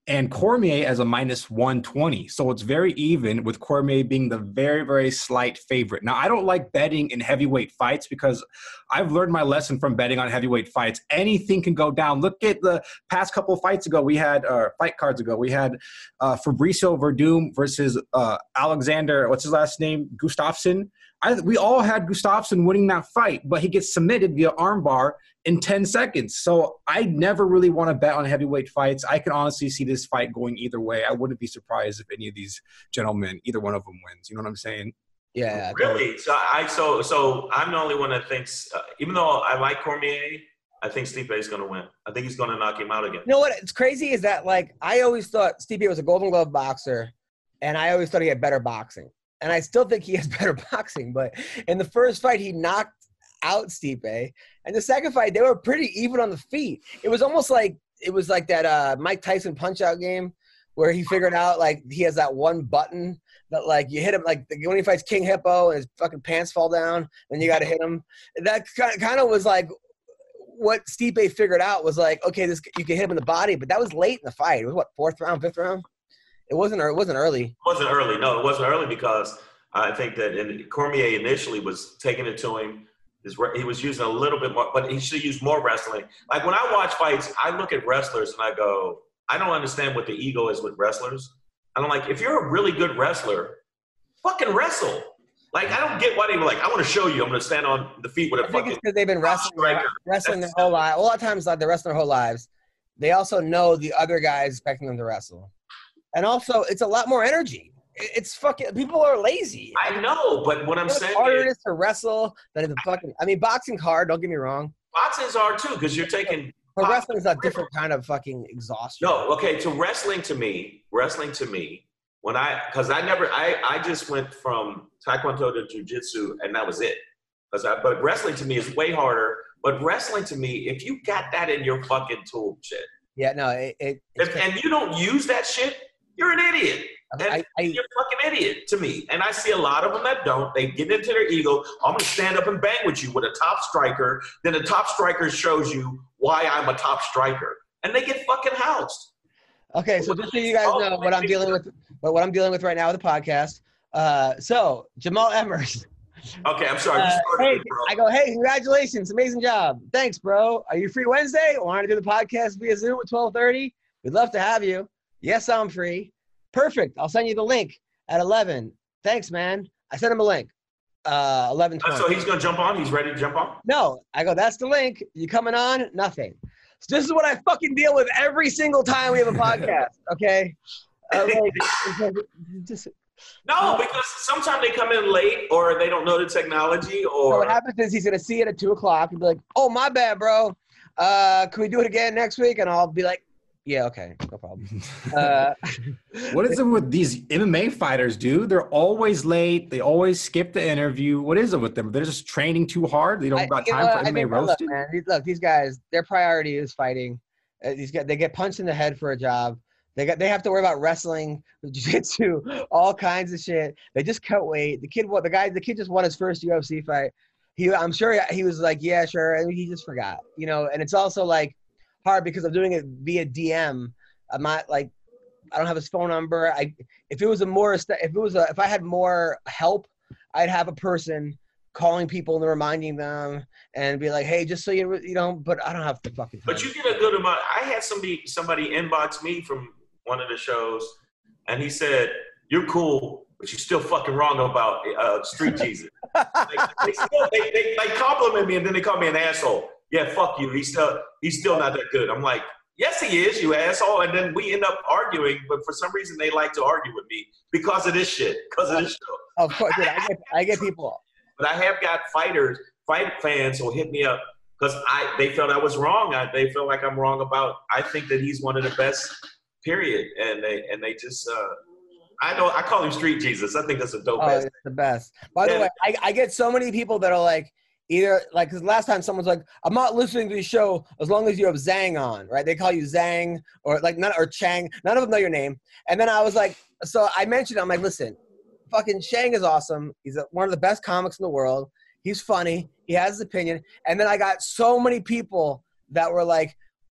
and Cormier as a minus one twenty. So it's very even, with Cormier being the very, very slight favorite. Now, I don't like betting in heavyweight fights because I've learned my lesson from betting on heavyweight fights. Anything can go down. Look at the past couple of fights ago. We had, uh, fight cards ago, we had uh, Fabricio Verdum versus uh, Alexander, what's his last name? Gustafsson. I, we all had Gustafsson winning that fight, but he gets submitted via armbar in ten seconds. So I never really want to bet on heavyweight fights. I can honestly see this fight going either way. I wouldn't be surprised if any of these gentlemen, either one of them wins. You know what I'm saying? Yeah. Really? So I so so I'm the only one that thinks, uh, even though I like Cormier, I think Stipe is going to win. I think he's going to knock him out again. You know what? It's crazy is that, like, I always thought Stipe was a Golden Glove boxer, and I always thought he had better boxing. And I still think he has better boxing. But in the first fight, he knocked out Stipe. And the second fight, they were pretty even on the feet. It was almost like it was like that uh, Mike Tyson punch-out game where he figured out, like, he has that one button that, like, you hit him, like, when he fights King Hippo and his fucking pants fall down, then you got to hit him. That kind of was like what Stipe figured out was like, okay, this you can hit him in the body, but that was late in the fight. It was, what, fourth round, fifth round? It wasn't. It wasn't early. It wasn't early. No, it wasn't early because I think that in, Cormier initially was taking it to him. His, he was using a little bit more, but he should use more wrestling. Like when I watch fights, I look at wrestlers and I go, I don't understand what the ego is with wrestlers. And I'm like, if you're a really good wrestler, fucking wrestle. Like I don't get why they were like, I want to show you. I'm going to stand on the feet with a I think fucking. it's because they've been wrestling, wrestling their whole life. A lot of times, like they're wrestling their whole lives. They also know the other guys expecting them to wrestle. And also, it's a lot more energy. It's fucking – people are lazy. I know, but what I'm you know saying harder is – it is to wrestle than to fucking – I mean, boxing's hard. Don't get me wrong. Boxing's hard too because you're taking – But wrestling's a different kind of fucking exhaustion. No, okay, so wrestling to me, wrestling to me, when I – because I never – I I just went from Taekwondo to Jiu-Jitsu and that was it. Because I, But wrestling to me is way harder. But wrestling to me, if you got that in your fucking tool shit. Yeah, no, it, it – if, And you don't use that shit – you're an idiot. And I, I, you're a fucking idiot to me. And I see a lot of them that don't. They get into their ego. I'm going to stand up and bang with you with a top striker. Then the top striker shows you why I'm a top striker. And they get fucking housed. Okay, so just so you guys know what I'm dealing with, what I'm dealing with right now with the podcast. Uh, so, Jamal Emmers. Okay, I'm sorry. Uh, hey, it, I go, hey, congratulations. Amazing job. Thanks, bro. Are you free Wednesday? Want to do the podcast via Zoom at twelve thirty? We'd love to have you. Yes, I'm free. Perfect. I'll send you the link at eleven. Thanks, man. I sent him a link. Uh, eleven twenty. So he's going to jump on? He's ready to jump on? No. I go, that's the link. You coming on? Nothing. So this is what I fucking deal with every single time we have a podcast, okay? Uh, like, just, no, because sometimes they come in late or they don't know the technology or – so what happens is he's going to see it at two o'clock and be like, oh, my bad, bro. Uh, can we do it again next week? And I'll be like, yeah, okay, no problem. Uh, what is it with these M M A fighters, dude? They're always late. They always skip the interview. What is it with them? They're just training too hard. They don't I, got you time know, for I M M A think, roasted. Look, man, these, look, these guys, their priority is fighting. Uh, these guys, they get punched in the head for a job. They got, they have to worry about wrestling, jiu-jitsu, all kinds of shit. They just cut weight. The kid, what the guy, the kid just won his first U F C fight. He, I'm sure he was like, yeah, sure, and he just forgot, you know. And it's also like hard because I'm doing it via D M. I'm not like, I don't have his phone number. I, if it was a more, if it was a, if I had more help, I'd have a person calling people and reminding them and be like, hey, just so you, you know, but I don't have the fucking time. But you get a good amount. I had somebody, somebody inbox me from one of the shows and he said, you're cool, but you're still fucking wrong about uh, Street Jesus. like, they, still, they, they like compliment me and then they call me an asshole. Yeah, fuck you. He's still, he's still not that good. I'm like, yes, he is, you asshole. And then we end up arguing, but for some reason they like to argue with me because of this shit, because of this show. Of course, dude, I get, I get people. But I have got fighters, fight fans who hit me up because I they felt I was wrong. I, they feel like I'm wrong about. I think that he's one of the best. Period. And they and they just. Uh, I know I call him Street Jesus. I think that's a dope. Oh, it's the best. By yeah. the way, I, I get so many people that are like. Either like because last time someone's like, I'm not listening to the show as long as you have Zhang on, right? They call you Zhang or like none or Chang. None of them know your name. And then I was like, so I mentioned, I'm like, listen, fucking Chang is awesome. He's a, one of the best comics in the world. He's funny. He has his opinion. And then I got so many people that were like,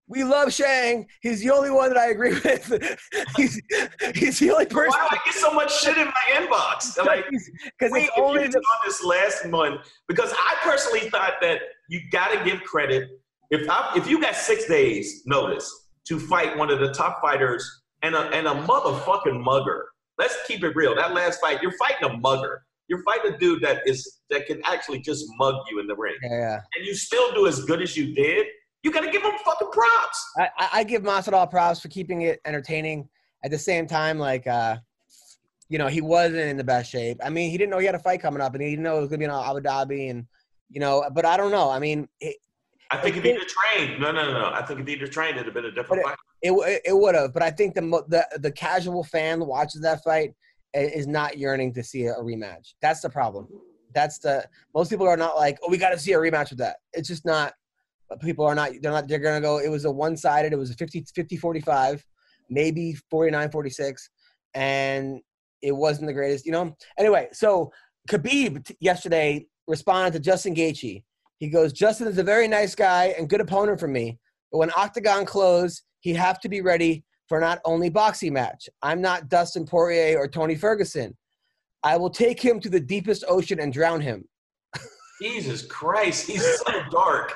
We love Shang. He's the only one that I agree with. he's, he's the only person. Why do I get so much shit in my inbox? Like, because wait, it's only if the, on this last one, because I personally thought that you got to give credit. If I, if you got six days notice to fight one of the top fighters and a, and a motherfucking mugger, let's keep it real. That last fight, you're fighting a mugger. You're fighting a dude that is that can actually just mug you in the ring. yeah, yeah. And you still do as good as you did. You got to give him fucking props. I, I give Masvidal props for keeping it entertaining. At the same time, like, uh, you know, he wasn't in the best shape. I mean, he didn't know he had a fight coming up, and he didn't know it was going to be in Abu Dhabi. And, you know, but I don't know. I mean, it, I think if he'd have trained, no, no, no, no. I think if he'd have trained, it'd have been a different fight. It, it, it would have. But I think the, the the casual fan that watches that fight is not yearning to see a, a rematch. That's the problem. That's the – most people are not like, oh, we got to see a rematch with that. It's just not – people are not, they're not, they're going to go, it was a one-sided, it was a fifty, fifty, forty-five, maybe forty-nine, forty-six, and it wasn't the greatest, you know? Anyway, so Khabib t- yesterday responded to Justin Gaethje. He goes, Justin is a very nice guy and good opponent for me, but when Octagon closed, he have to be ready for not only boxing match. I'm not Dustin Poirier or Tony Ferguson. I will take him to the deepest ocean and drown him. Jesus Christ, he's so dark.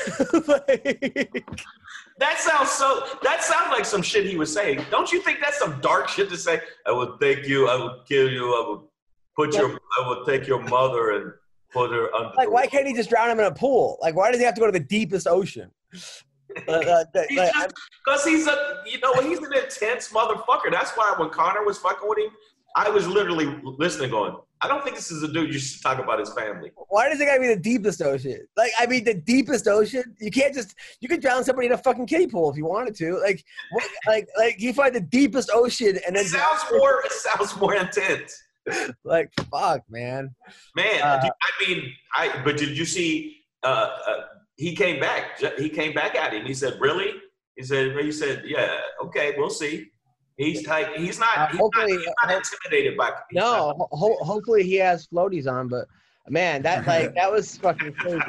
like, that sounds so. That sounds like some shit he was saying. Don't you think that's some dark shit to say? I will take you. I will kill you. I will put your. I will take your mother and put her under. Like, why can't he just drown him in a pool? Like, why does he have to go to the deepest ocean? Uh, uh, he's like, just because he's a. You know, he's an intense motherfucker. That's why when Conor was fucking with him, I was literally listening, going, I don't think this is a dude you should talk about his family. Why does it gotta be the deepest ocean? Like, I mean, the deepest ocean? You can't just, you could drown somebody in a fucking kiddie pool if you wanted to. Like, what, like, like you find the deepest ocean and then. It sounds more, it sounds more intense. Like, fuck, man. Man, uh, I mean, I, but did you see, uh, uh, he came back. He came back at him. He said, really? He said, he said, yeah, okay, we'll see. He's like, he's not, uh, he's, hopefully, not, he's not intimidated by. No, ho- hopefully he has floaties on, but man, that like that was fucking crazy.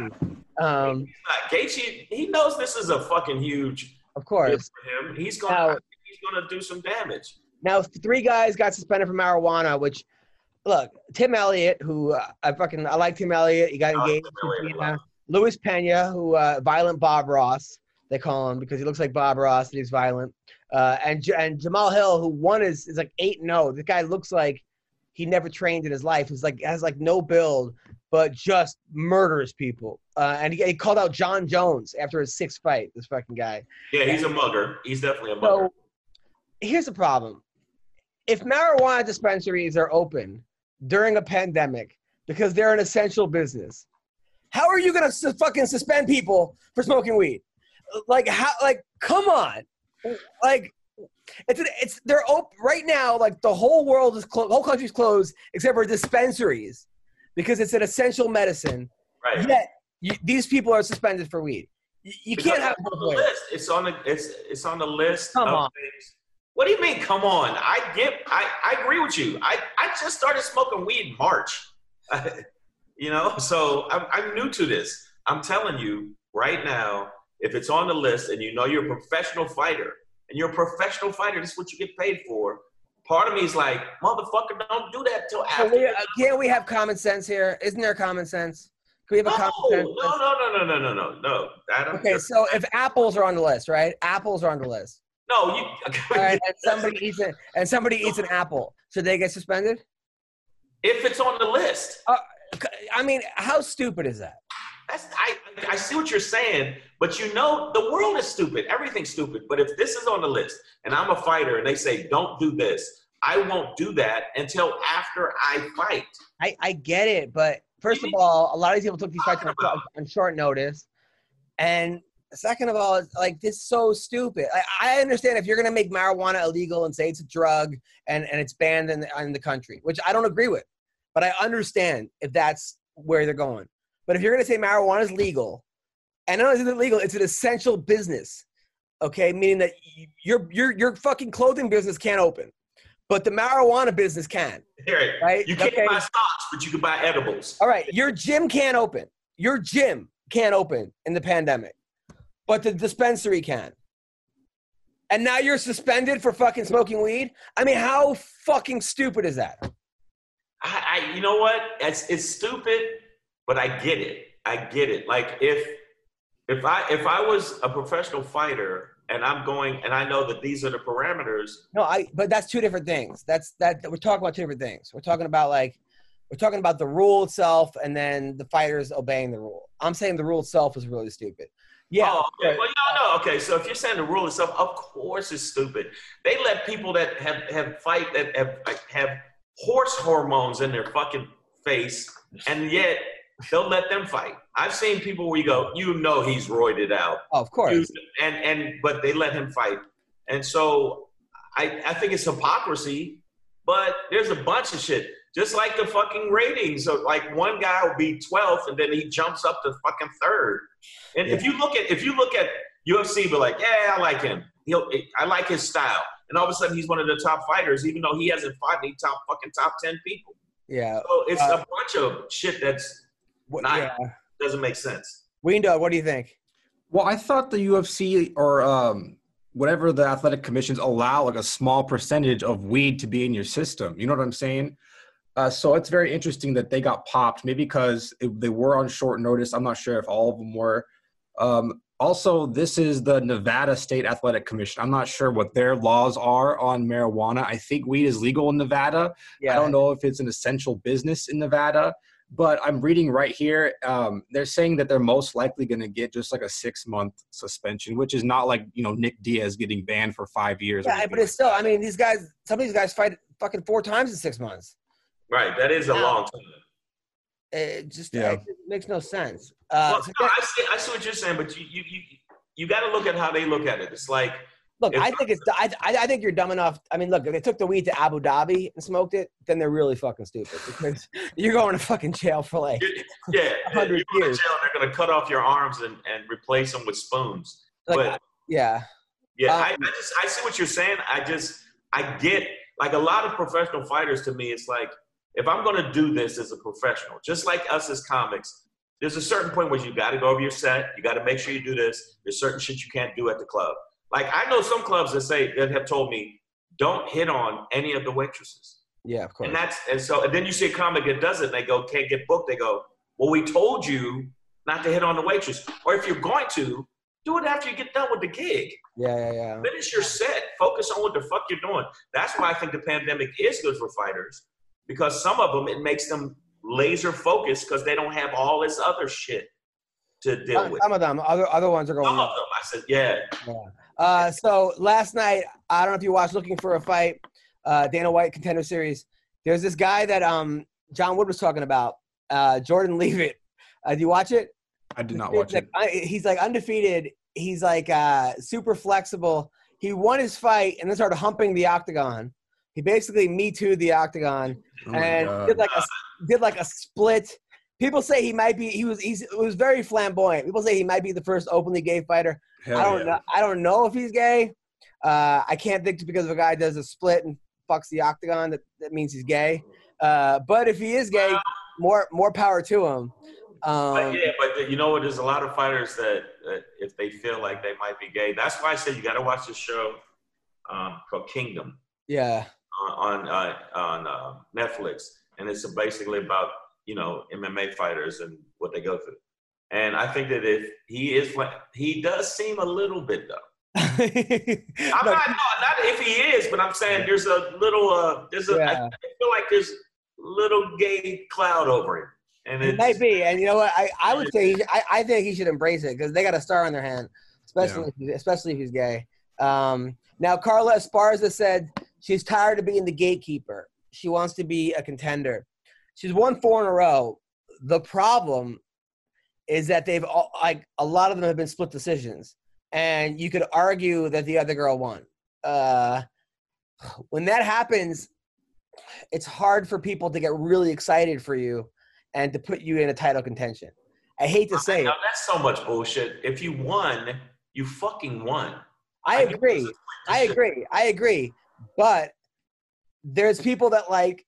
Um, he's not. Gaethje, he knows this is a fucking huge. Of course, for him, he's gonna, now, he's gonna do some damage. Now, three guys got suspended for marijuana, which, look, Tim Elliott, who uh, I fucking I like Tim Elliott, he got engaged. Uh, Luis Pena, who uh, violent Bob Ross, they call him because he looks like Bob Ross and he's violent. Uh, and and Jamal Hill, who won is is like eight and zero. This guy looks like he never trained in his life. He's like has like no build, but just murders people. Uh, and he, he called out John Jones after his sixth fight. This fucking guy. Yeah, he's and, a mugger. He's definitely a mugger. So here's the problem: if marijuana dispensaries are open during a pandemic because they're an essential business, how are you gonna su- fucking suspend people for smoking weed? Like how? Like come on. Like it's it's they're open right now. Like the whole world is closed, whole country's closed except for dispensaries because it's an essential medicine. Right. Yet you, these people are suspended for weed. You, you can't have on the list. It's on the it's it's on the list. Come of on. Things. What do you mean? Come on. I get. I I agree with you. I I just started smoking weed in March. You know, so I'm I'm new to this. I'm telling you right now. If it's on the list and you know you're a professional fighter and you're a professional fighter, this is what you get paid for. Part of me is like, motherfucker, don't do that till after. We, uh, can't we have common sense here? Isn't there common sense? Can we have a no, common sense? No, no, no, no, no, no, no, no. I don't, okay, so if apples are on the list, right? Apples are on the list. No, you. All right, and somebody eats it, and somebody eats an apple, should they get suspended? If it's on the list. Uh, I mean, how stupid is that? That's, I, I see what you're saying, but you know, the world is stupid. Everything's stupid. But if this is on the list and I'm a fighter and they say, don't do this, I won't do that until after I fight. I, I get it. But first of all, a lot of these people took these fights on, on short notice. And second of all, it's like, this is so stupid. I, I understand if you're going to make marijuana illegal and say it's a drug and, and it's banned in the, in the country, which I don't agree with. But I understand if that's where they're going. But if you're going to say marijuana is legal, and not only is it legal, it's an essential business, okay? Meaning that your your your fucking clothing business can't open, but the marijuana business can. Right. Right? You can't okay? buy stocks, but you can buy edibles. All right. Your gym can't open. Your gym can't open in the pandemic, but the dispensary can. And now you're suspended for fucking smoking weed? I mean, how fucking stupid is that? I, I you know what? It's it's stupid, but I get it. I get it. Like if if I if I was a professional fighter and I'm going and I know that these are the parameters. No, I but that's two different things. That's that we're talking about two different things. We're talking about like we're talking about the rule itself and then the fighters obeying the rule. I'm saying the rule itself is really stupid. Yeah. Oh, okay. Well, no, no. Okay, so if you're saying the rule itself, of course it's stupid. They let people that have, have fight that have have horse hormones in their fucking face, and yet they'll let them fight. I've seen people where you go, you know, he's roided out. Oh, of course. You, and and but they let him fight, and so I I think it's hypocrisy. But there's a bunch of shit. Just like the fucking ratings. So like one guy will be twelfth and then he jumps up to fucking third. And yeah. if you look at if you look at U F C, be like, yeah, I like him. He'll I like his style. And all of a sudden he's one of the top fighters, even though he hasn't fought any top fucking top ten people. Yeah. So it's uh, a bunch of shit that's not yeah. doesn't make sense. Weendo, what do you think? Well, I thought the U F C or um whatever the athletic commissions allow like a small percentage of weed to be in your system. You know what I'm saying? Uh, so it's very interesting that they got popped, maybe because it, they were on short notice. I'm not sure if all of them were. Um, also, this is the Nevada State Athletic Commission. I'm not sure what their laws are on marijuana. I think weed is legal in Nevada. Yeah. I don't know if it's an essential business in Nevada, but I'm reading right here. Um, they're saying that they're most likely going to get just like a six-month suspension, which is not like, you know, Nick Diaz getting banned for five years. Yeah, but it's still, I mean, these guys, some of these guys fight fucking four times in six months. Right, that is a now, long time. It just yeah. it makes no sense. Uh, well, so no, I see, I see what you're saying, but you you you, you got to look at how they look at it. It's like, look, I think it's I, I think you're dumb enough. I mean, look, if they took the weed to Abu Dhabi and smoked it, then they're really fucking stupid because you're going to fucking jail for like yeah, a hundred yeah, years. Jail, they're going to cut off your arms and, and replace them with spoons. Like, but yeah, yeah, um, I, I just I see what you're saying. I just I get like a lot of professional fighters. To me, it's like, if I'm going to do this as a professional, just like us as comics, there's a certain point where you got to go over your set. You got to make sure you do this. There's certain shit you can't do at the club. Like I know some clubs that say that have told me, don't hit on any of the waitresses. Yeah, of course. And that's and so and then you see a comic that does it, and they go can't get booked. They go, well, we told you not to hit on the waitress, or if you're going to, do it after you get done with the gig. Yeah, yeah, yeah. Finish your set. Focus on what the fuck you're doing. That's why I think the pandemic is good for fighters. Because some of them, it makes them laser focused because they don't have all this other shit to deal some, with. Some of them. Other other ones are going. Some of them. I said, yeah. yeah. Uh, so last night, I don't know if you watched Looking for a Fight, uh, Dana White Contender Series. There's this guy that um, John Wood was talking about, uh, Jordan Leavitt. Uh, do you watch it? I did not watch like, it. I, he's like undefeated. He's like uh, super flexible. He won his fight and then started humping the octagon. He basically Me Too'd the octagon oh and did like a did like a split. People say he might be. He was. He's. It was very flamboyant. People say he might be the first openly gay fighter. Hell I don't yeah. know. I don't know if he's gay. Uh, I can't think because if a guy does a split and fucks the octagon, that, that means he's gay. Uh, but if he is gay, more more power to him. Um, but yeah, but you know what? There's a lot of fighters that, that if they feel like they might be gay, that's why I said you got to watch this show um, called Kingdom. Yeah. On uh, on uh, Netflix, and it's basically about you know M M A fighters and what they go through. And I think that if he is, he does seem a little bit though. I'm not, no, not if he is, but I'm saying there's a little, uh, there's a, yeah. I, I feel like there's a little gay cloud over him. And it might be, and you know what? I, I would say he, I I think he should embrace it because they got a star on their hand, especially yeah. if, especially if he's gay. Um, now Carla Esparza said she's tired of being the gatekeeper. She wants to be a contender. She's won four in a row. The problem is that they've all, like a lot of them have been split decisions, and you could argue that the other girl won. Uh, when that happens, it's hard for people to get really excited for you and to put you in a title contention. I hate to say I know, it. That's so much bullshit. If you won, you fucking won. I agree. I agree. I agree. But there's people that like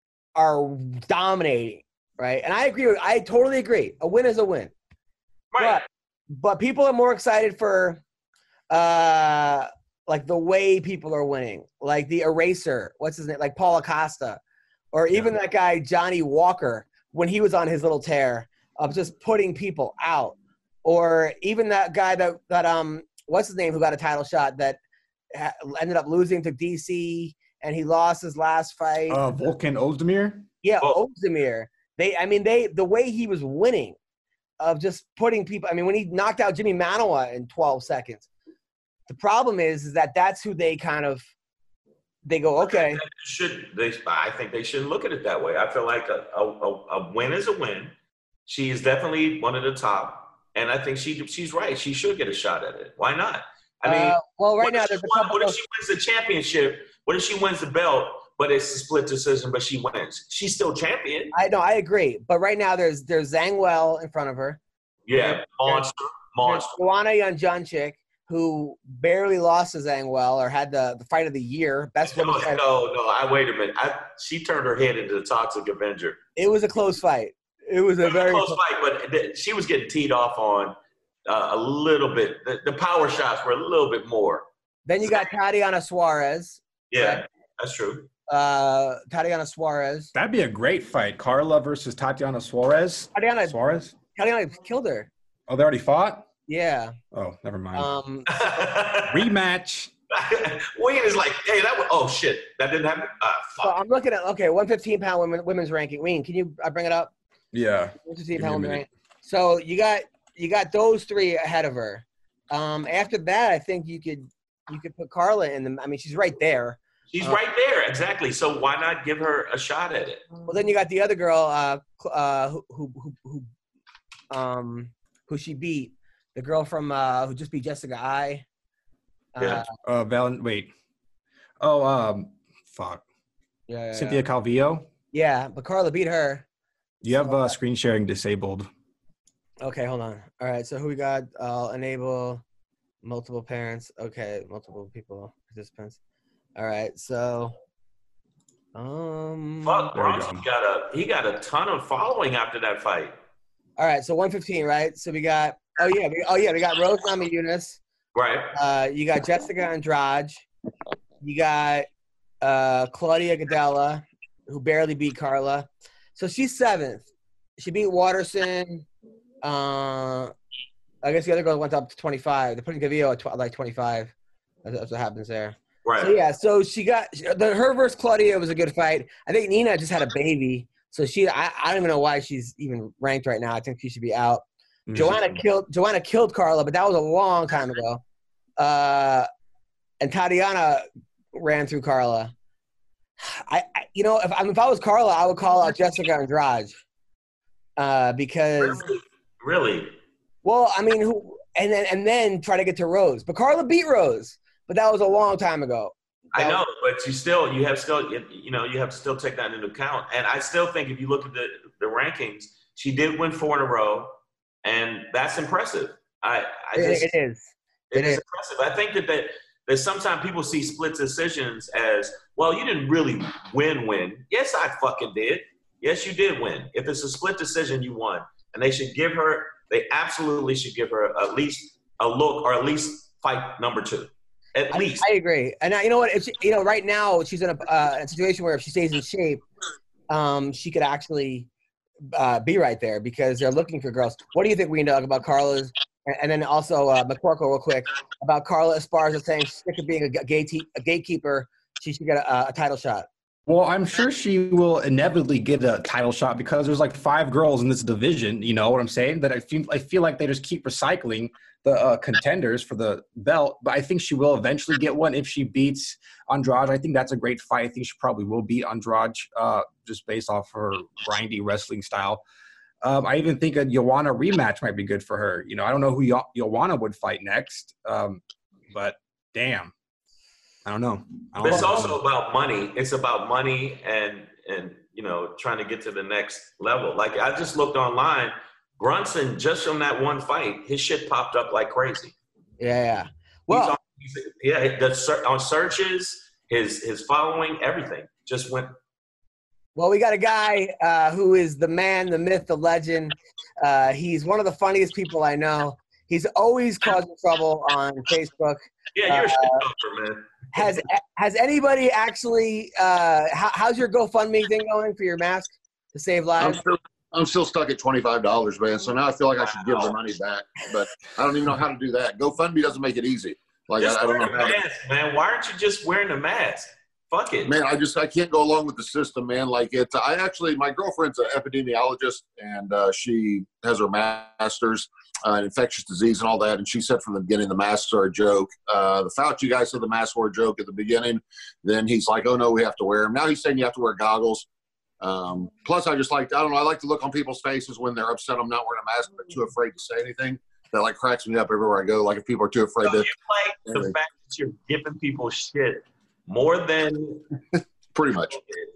are dominating, right? And I agree with, I totally agree. A win is a win. Right. But, but people are more excited for uh, like the way people are winning, like the eraser, what's his name, like Paul Acosta, or even yeah. that guy Johnny Walker when he was on his little tear of just putting people out, or even that guy that that um what's his name who got a title shot that ha- ended up losing to D C and he lost his last fight. Uh, Volkan Ozdemir. Yeah, oh. Ozdemir. They, I mean, they the way he was winning, of just putting people. I mean, when he knocked out Jimmy Manoa in twelve seconds. The problem is, is that that's who they kind of they go, okay. Should they? I think they shouldn't look at it that way. I feel like a, a, a win is a win. She is definitely one of the top, and I think she she's right. She should get a shot at it. Why not? I mean, uh, well, right now there's a won, couple. What of, if she wins the championship? What if she wins the belt, but it's a split decision, but she wins? She's still champion. I know, I agree, but right now there's there's Zhang in front of her. Yeah, monster, monster. Joanna Jędrzejczyk, who barely lost to Zhang or had the, the fight of the year. Best no, women's no, no, no. I wait a minute. I, she turned her head into the Toxic Avenger. It was a close fight. It was a it was very a close fight, but th- she was getting teed off on uh, a little bit. The, the power shots were a little bit more. Then you got Tatiana Suarez. Yeah, right? That's true. Uh, Tatiana Suarez. That'd be a great fight. Carla versus Tatiana Suarez. Tatiana Suarez. Tatiana killed her. Oh, they already fought? Yeah. Oh, never mind. Um, Rematch. Wayne is like, hey, that was, oh, shit. That didn't happen? Uh, fuck. so I'm looking at, okay, one fifteen pound women, women's ranking. Wayne, can you uh, bring it up? Yeah. one fifteen pound women's ranking. So you got you got those three ahead of her. Um, after that, I think you could you could put Carla in the – I mean, she's right there. She's uh, right there, exactly. So why not give her a shot at it? Well, then you got the other girl uh, uh, who, who, who, who, um, who she beat. The girl from uh, who just beat Jessica Ai. Uh, Yeah. Uh, Valen. Wait. Oh, um, fuck. Yeah, yeah. Cynthia Calvillo. Yeah, but Carla beat her. You have uh, screen sharing disabled. Okay, hold on. All right, so who we got? I'll enable multiple parents. Okay, multiple people, participants. All right, so um. Fuck, There we Bronson go. got a he got a ton of following after that fight. All right, so one fifteen, right? So we got. Oh yeah, we, oh yeah, we got Rose Namajunas. Right. Uh, you got Jessica Andrade. You got uh, Claudia Gadella, who barely beat Carla. So she's seventh. She beat Waterson. Uh, I guess the other girl went up to twenty-five. They're putting Gavillo at tw- like twenty-five. That's, that's what happens there. Right. So yeah, so she got the her versus Claudia was a good fight. I think Nina just had a baby, so she I, I don't even know why she's even ranked right now. I think she should be out. Mm-hmm. Joanna killed Joanna killed Carla, but that was a long time ago. Uh, and Tatiana ran through Carla. I, I you know if I if I was Carla, I would call out Jessica Andrade. Uh, because Really? Really? well, I mean, who and then and then try to get to Rose, but Carla beat Rose, but that was a long time ago. I That- know, but you still you have still you know you have to still take that into account. And I still think if you look at the the rankings, she did win four in a row, and that's impressive. I I just It, it is. It It is is. impressive. I think that, that that sometimes people see split decisions as, well, you didn't really win-win. Yes, I fucking did. Yes, you did win. If it's a split decision, you won. And they should give her, they absolutely should give her at least a look or at least fight number two. At I, least. I agree. And I, you know what? If she, you know, right now she's in a, uh, a situation where if she stays in shape, um, she could actually uh, be right there because they're looking for girls. What do you think we can talk about Carla's? And then also, uh, McCorkle, real quick, about Carla Esparza saying she's sick of being a, gate a gatekeeper. She should get a, a title shot. Well, I'm sure she will inevitably get a title shot because there's like five girls in this division. You know what I'm saying? That I feel I feel like they just keep recycling the uh, contenders for the belt. But I think she will eventually get one if she beats Andrade. I think that's a great fight. I think she probably will beat Andrade uh, just based off her grindy wrestling style. Um, I even think a Joanna rematch might be good for her. You know, I don't know who jo- Joanna would fight next, um, but damn, I don't know. I don't But it's know. also about money. It's about money and, and, you know, trying to get to the next level. Like, I just looked online. Brunson, just from that one fight, his shit popped up like crazy. Yeah, yeah. He's Well, on, he's, yeah, the, ser- on searches, his his following, everything just went. well, we got a guy uh, who is the man, the myth, the legend. Uh, he's one of the funniest people I know. He's always causing trouble on Facebook. Yeah, you're uh, a shit talker, man. Has has anybody actually? Uh, how, how's your GoFundMe thing going for your mask to save I'm lives? still, I'm still stuck at twenty-five dollars, man. So now I feel like I should give the money back, but I don't even know how to do that. GoFundMe doesn't make it easy. Like Just I, I don't wear know the how. To, mask, man. Why aren't you just wearing the mask? Fuck it. man, I just I can't go along with the system, man. Like it's I actually my girlfriend's an epidemiologist and uh, she has her master's uh, in infectious disease and all that. And she said from the beginning the masks are a joke. Uh, the Fauci guy said the masks were a joke at the beginning. Then he's like, oh no, we have to wear them. Now he's saying you have to wear goggles. Um, plus, I just like I don't know. I like to look on people's faces when they're upset. I'm not wearing a mask, but too afraid to say anything. That like cracks me up everywhere I go. Like if people are too afraid So to. you like the anyway. fact that you're giving people shit more than Pretty much.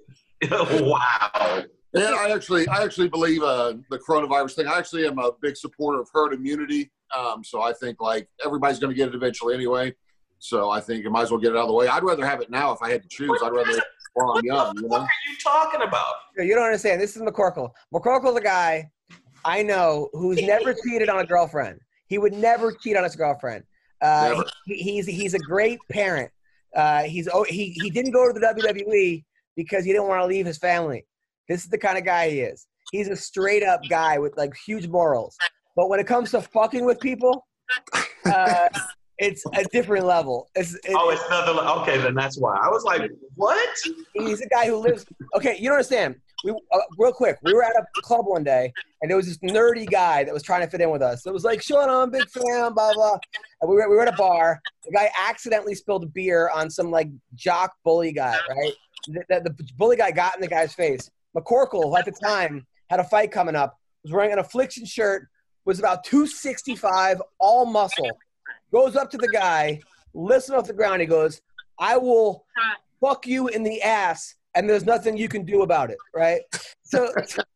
wow. And I actually, I actually believe uh, the coronavirus thing. I actually am a big supporter of herd immunity. Um, so I think like everybody's going to get it eventually anyway. So I think you might as well get it out of the way. I'd rather have it now if I had to choose. I'd rather while I'm What young. the You fuck know. are you talking about? You don't understand. This is McCorkle. McCorkle's a guy I know who's never cheated on a girlfriend. He would never cheat on his girlfriend. Uh, Never. he, he's he's a great parent. Uh, he's oh, he he didn't go to the W W E because he didn't want to leave his family. This is the kind of guy he is. He's a straight up guy with like huge morals. But when it comes to fucking with people, uh, it's a different level. It's, it's, Oh, it's another. Okay, then that's why. I was like, what? He's a guy who lives. Okay, you don't understand. We uh, real quick. We were at a club one day, and there was this nerdy guy that was trying to fit in with us. It was like, "Sean, I'm a big fan." Blah blah. And we were we were at a bar. The guy accidentally spilled beer on some like jock bully guy. Right. The, the, the bully guy got in the guy's face. McCorkle, who at the time had a fight coming up, was wearing an Affliction shirt. Was about two sixty-five, all muscle. Goes up to the guy, lifts him off the ground. He goes, "I will fuck you in the ass, and there's nothing you can do about it." Right? So,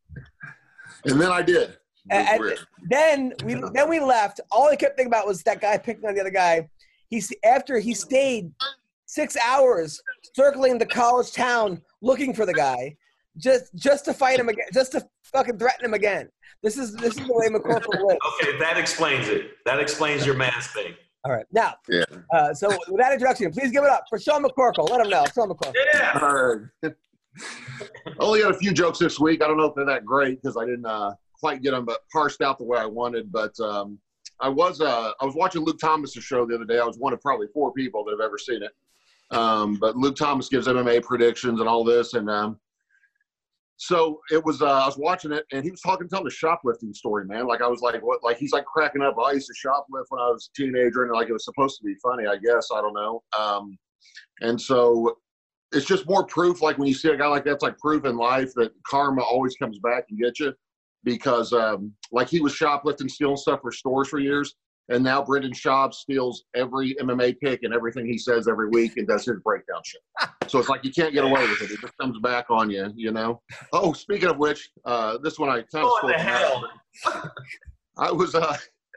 And then I did. It was and weird. then we then we left. All I kept thinking about was that guy picking on the other guy. He's after he stayed six hours circling the college town looking for the guy, just just to fight him again, just to fucking threaten him again. This is this is the way McCorkle lives. Okay, that explains it. That explains your mask thing. All right, now, Yeah. uh, so with that introduction, please give it up for Sean McCorkle. Let him know, Sean McCorkle. Yeah. All right. Only had a few jokes this week. I don't know if they're that great because I didn't uh, quite get them, but parsed out the way I wanted. But um, I was uh, I was watching Luke Thomas's show the other day. I was one of probably four people that have ever seen it. Um, but Luke Thomas gives M M A predictions and all this, and um, so it was. Uh, I was watching it, and he was talking, telling a shoplifting story, man. Like I was like, what? Like he's like cracking up. Oh, I used to shoplift when I was a teenager, and like it was supposed to be funny, I guess. I don't know. Um, and so it's just more proof. Like when you see a guy like that, it's like proof in life that karma always comes back and gets you. Because um, like he was shoplifting, stealing stuff for stores for years. And now Brendan Schaub steals every M M A pick and everything he says every week and does his breakdown shit. So it's like you can't get away with it. It just comes back on you, you know? Oh, speaking of which, uh, this one I kind of What the hell? I was uh,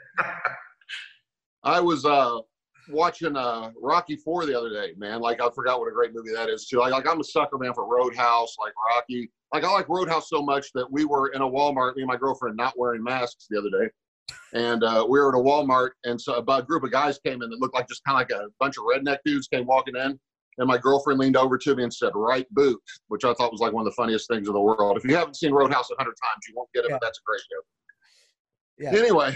I was uh, watching uh, Rocky four the other day, man. Like I forgot what a great movie that is too. Like, like I'm a sucker, man, for Roadhouse, like Rocky. Like I like Roadhouse so much that we were in a Walmart, me and my girlfriend, not wearing masks the other day. And uh, we were at a Walmart, and so a group of guys came in that looked like just kind of like a bunch of redneck dudes came walking in. And my girlfriend leaned over to me and said, "Right boot," which I thought was like one of the funniest things in the world. If you haven't seen Roadhouse a hundred times, you won't get it, Yeah. but that's a great joke. Yeah. Anyway,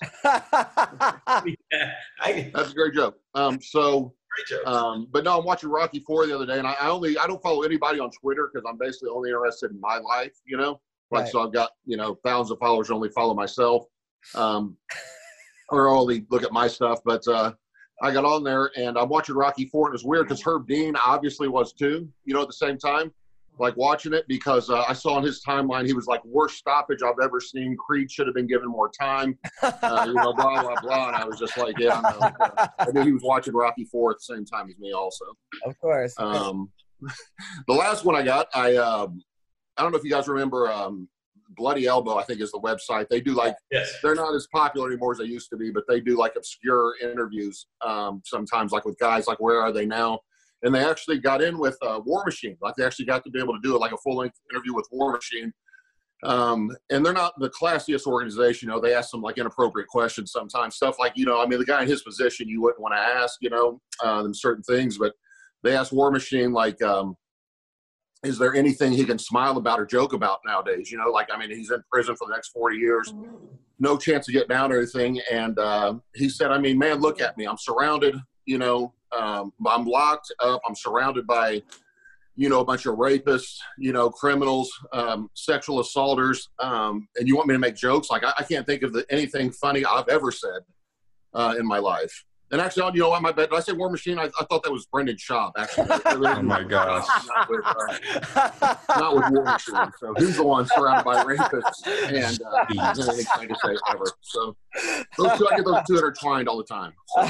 Yeah, I, that's a great joke. Um, so, great joke. um, but no, I'm watching Rocky four the other day, and I, I only I don't follow anybody on Twitter because I'm basically only interested in my life, you know. Like Right. so, I've got you know thousands of followers. Only follow myself, um, or only look at my stuff. But uh, I got on there, and I'm watching Rocky four, and it's weird because Herb Dean obviously was too. You know, at the same time. Like watching it because uh, I saw on his timeline he was like worst stoppage I've ever seen. Creed should have been given more time, uh, you know, blah blah blah. And I was just like, yeah, I know. Uh, I knew he was watching Rocky four at the same time as me, also. Of course. Um, the last one I got, I um, I don't know if you guys remember um, Bloody Elbow. I think is the website. They do like Yes. they're not as popular anymore as they used to be, but they do like obscure interviews um, sometimes, like with guys like Where Are They Now. And they actually got in with uh, War Machine. Like they actually got to be able to do it like a full-length interview with War Machine. Um, and they're not the classiest organization. You know, they ask some like inappropriate questions sometimes, stuff like, you know, I mean, the guy in his position, you wouldn't want to ask, you know, uh, them certain things, but they asked War Machine, like, um, is there anything he can smile about or joke about nowadays? You know, like, I mean, he's in prison for the next forty years, no chance to get down or anything. And uh, he said, I mean, man, look at me. I'm surrounded, you know, um, I'm locked up. I'm surrounded by, you know, a bunch of rapists, you know, criminals, um, sexual assaulters. Um, and you want me to make jokes? Like, I, I can't think of the, anything funny I've ever said uh, in my life. And actually, you know what, my bad. Did I say War Machine? I, I thought that was Brendan Schaub, actually. Oh, my gosh. Not with, uh, not with War Machine. So he's the one surrounded by rapists and uh, anything I can say ever. So those two, I get those two intertwined all the time.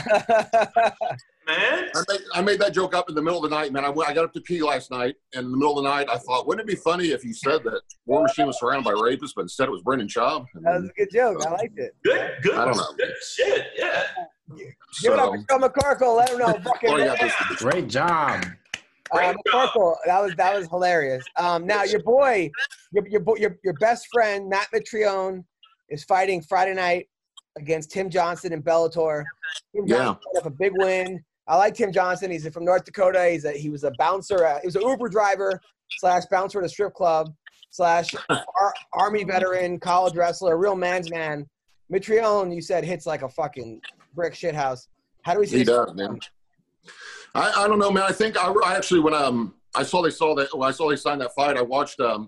So. Man. I made, I made that joke up in the middle of the night, man. I, went, I got up to pee last night, and in the middle of the night, I thought, wouldn't it be funny if you said that War Machine was surrounded by rapists, but instead it was Brendan Schaub? And, That was a good joke. I liked it. Good, good. I don't know. Good shit, yeah. Give so, it up to Joe McCorkle. Let him know. Fucking oh, yeah, Great job. Uh, Great job. McCorkle, that was that was hilarious. Um, now your boy, your your bo- your, your best friend Matt Mitrione is fighting Friday night against Tim Johnson in Bellator. Tim Yeah. Johnson got up a big win. I like Tim Johnson. He's from North Dakota. He's a, he was a bouncer. Uh, he was an Uber driver slash bouncer at a strip club slash ar- Army veteran, college wrestler, real man's man. Mitrione, you said, hits like a fucking brick shit house. How do we see he this? does, man. I, I don't know, man. I think I, I actually, when um, I saw they saw that, when I saw they signed that fight, I watched um,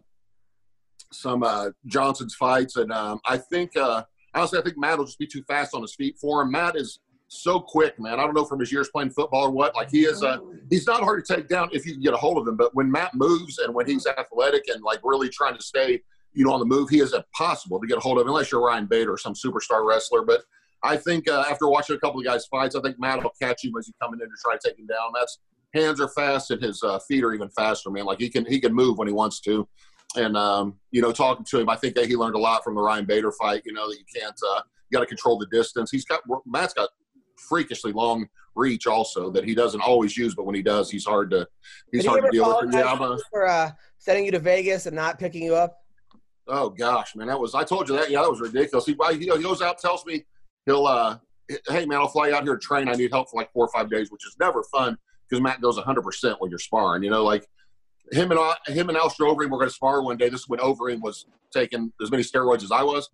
some uh, Johnson's fights, and um, I think, uh, honestly, I think Matt will just be too fast on his feet for him. Matt is so quick, man. I don't know from his years playing football or what. Like, he is, uh, he's not hard to take down if you can get a hold of him. But when Matt moves and when he's athletic and like really trying to stay, you know, on the move, he is impossible to get a hold of unless you're Ryan Bader or some superstar wrestler. But I think uh, after watching a couple of guys' fights, I think Matt will catch him as he's coming in to try to take him down. That's hands are fast and his uh, feet are even faster, man. Like, he can he can move when he wants to. And um, you know, talking to him, I think that he learned a lot from the Ryan Bader fight. You know, that you can't uh, you got to control the distance. He's got Matt's got freakishly long reach also that he doesn't always use, but when he does, he's hard to he's Did he hard to ever deal with. Yeah, I'm apologize a, for uh, sending you to Vegas and not picking you up? oh gosh, man, that was I told you that. Yeah, that was ridiculous. He, he goes out, tells me he'll uh, hey man, I'll fly out here to train. I need help for like four or five days, which is never fun because Matt goes one hundred percent when you're sparring. You know, like him and I, him and Alistair Overeem were going to spar one day. This is when Overeem was taking as many steroids as I was.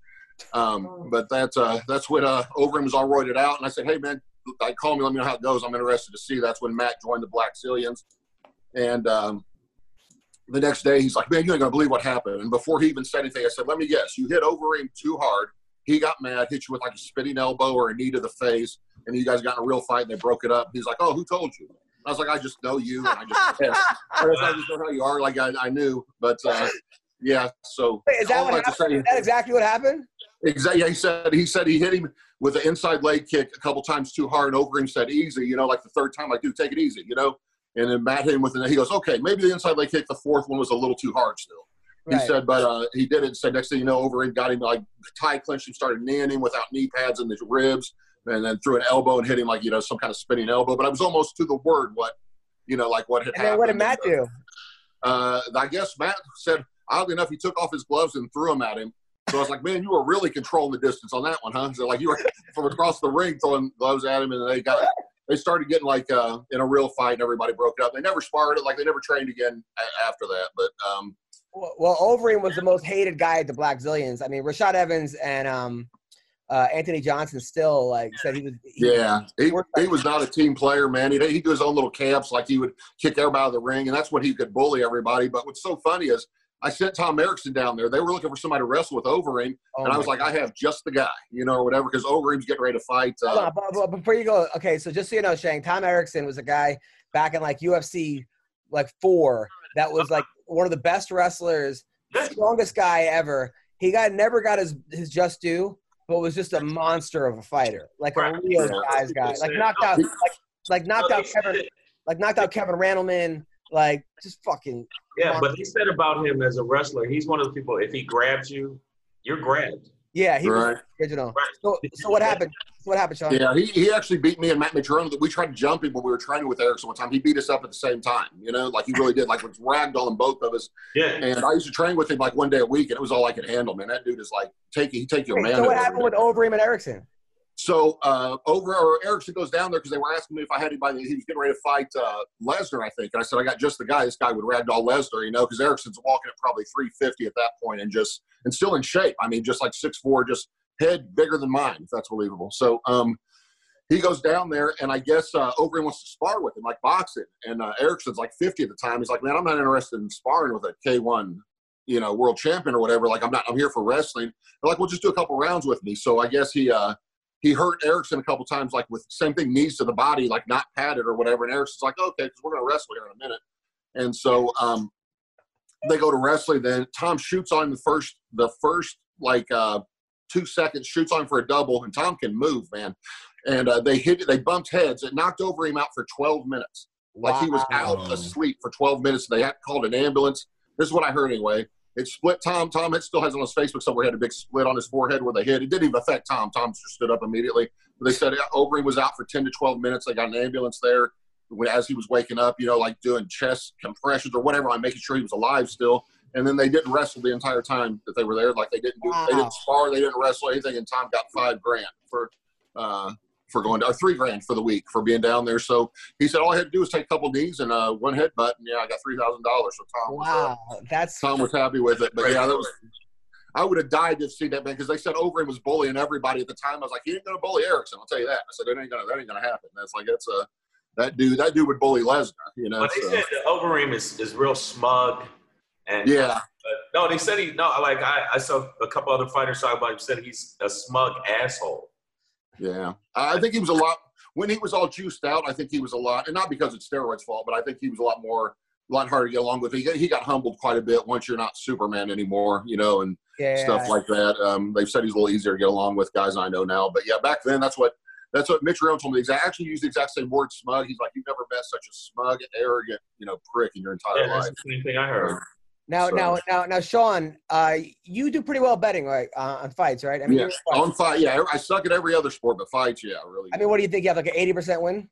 Um, but that's uh, that's when uh, Overeem was all roided out, and I said, hey man, like, call me, let me know how it goes. I'm interested to see. That's when Matt joined the Black Zillions. And um, the next day, he's like, man, you ain't going to believe what happened. And before he even said anything, I said, let me guess. You hit Overeem too hard. He got mad, hit you with like a spinning elbow or a knee to the face, and you guys got in a real fight, and they broke it up. He's like, oh, who told you? I was like, I just know you, and I just, yeah. I just know how you are. Like, I, I knew. But, uh, yeah, so. Wait, is that all what that to happened? say- Is that exactly what happened? Exactly. Yeah, he said he said he hit him with an inside leg kick a couple times too hard. And Overeem said easy, you know, like the third time, like, dude, take it easy, you know. And then Matt hit him with it. He goes, okay, maybe the inside leg kick, the fourth one was a little too hard still. He Right. said, but uh, he did it and said, next thing you know, Overeem got him like tie clinched him, started kneeing him without knee pads in the ribs, and then threw an elbow and hit him like, you know, some kind of spinning elbow. But I was almost to the word what, you know, like what had And then happened. what did Matt do? Uh, I guess Matt said, oddly enough, he took off his gloves and threw them at him. So I was like, man, you were really controlling the distance on that one, huh? So like you were from across the ring throwing gloves at him, and they got they started getting like uh, in a real fight, and everybody broke it up. They never sparred it, like they never trained again a- after that. But um, Well, well, Overeem was the most hated guy at the Black Zillions. I mean, Rashad Evans and um, uh, Anthony Johnson still like said he was. He, yeah, he he was not a team player, man. He he'd do his own little camps, like he would kick everybody out of the ring, and that's when he could bully everybody. But what's so funny is, I sent Tom Erickson down there. They were looking for somebody to wrestle with Overeem, Oh and I was my like, I have just the guy, you know, or whatever, because Overeem's getting ready to fight. Hold Uh, on, but, but before you go, okay, so just so you know, Shane, Tom Erickson was a guy back in like U F C like four that was like one of the best wrestlers, strongest guy ever. He got never got his his just due, but was just a monster of a fighter, like a Right. real Yeah. guy's guy, like knocked out, like like knocked No, out they Kevin, said- like knocked out Kevin Randleman, like just fucking. Yeah, but he said about him as a wrestler, he's one of the people, if he grabs you, you're grabbed. Yeah, he Right. was original. Right. So, so what happened? What happened, Sean? Yeah, he, he actually beat me and Matt Mitrione. We tried to jump him when we were training with Erickson one time. He beat us up at the same time, you know, like he really did. Like, it was ragdolling both of us. Yeah. And I used to train with him like one day a week, and it was all I could handle, man. That dude is like, take he take your Wait, man. so what happened with Overeem and Erickson? So uh, over or Erickson goes down there because they were asking me if I had anybody. He was getting ready to fight uh, Lesnar, I think. And I said, I got just the guy. This guy would ragdoll Lesnar, you know, because Erickson's walking at probably three fifty at that point and just and still in shape. I mean, just like six four, just head bigger than mine, if that's believable. So um, he goes down there, and I guess uh, Overeem wants to spar with him, like boxing. And uh, Erickson's like fifty at the time. He's like, man, I'm not interested in sparring with a K one, you know, world champion or whatever. Like, I'm not. I'm here for wrestling. They're like, well, just do a couple rounds with me. So I guess he uh, – he hurt Erickson a couple times, like with same thing, knees to the body, like not padded or whatever. And Erickson's like, okay, because we're going to wrestle here in a minute. And so um, they go to wrestling. Then Tom shoots on the first, the first like uh, two seconds, shoots on for a double, and Tom can move, man. And uh, they hit, they bumped heads. It knocked Overeem out for twelve minutes. Like, he was out asleep for twelve minutes. They had called an ambulance. This is what I heard anyway. It split Tom. Tom, it still has on his Facebook somewhere. He had a big split on his forehead where they hit. It didn't even affect Tom. Tom just stood up immediately. But they said Overeem was out for ten to twelve minutes. They got an ambulance there as he was waking up, you know, like doing chest compressions or whatever, on making sure he was alive still. And then they didn't wrestle the entire time that they were there. Like, they didn't do, Wow. they didn't spar, they didn't wrestle anything. And Tom got five grand for uh, for going to, or three grand for the week for being down there. So he said all I had to do was take a couple knees and uh, one headbutt, and yeah, I got three thousand dollars. So Tom was, Wow, uh, that's Tom was happy with it. But yeah, that was. I would have died to see that, man, because they said Overeem was bullying everybody at the time. I was like, he ain't gonna bully Erickson. I'll tell you that. I said, that ain't gonna, that ain't gonna happen. That's like, that's a, that dude, that dude would bully Lesnar, you know. But they so. said that Overeem is, is real smug. And Yeah. But no, they said he, no, like I, I saw a couple other fighters talk about him, said he's a smug asshole. Yeah. I think he was a lot, when he was all juiced out, I think he was a lot, and not because it's steroids' fault, but I think he was a lot more, a lot harder to get along with. He, he got humbled quite a bit once you're not Superman anymore, you know, and yeah. stuff like that. Um, they've said he's a little easier to get along with, guys I know now. But yeah, back then, that's what that's what Mitrione told me. He actually used the exact same word, smug. He's like, you've never met such a smug, arrogant, you know, prick in your entire Yeah, that's life. the same thing I heard. Now, So- now, now, now, Sean, uh, you do pretty well betting, right, uh, on fights, right? I mean, Yeah, you're- on fight. Yeah, I suck at every other sport, but fights, yeah, really. I mean, what do you think? You have like an eighty percent win?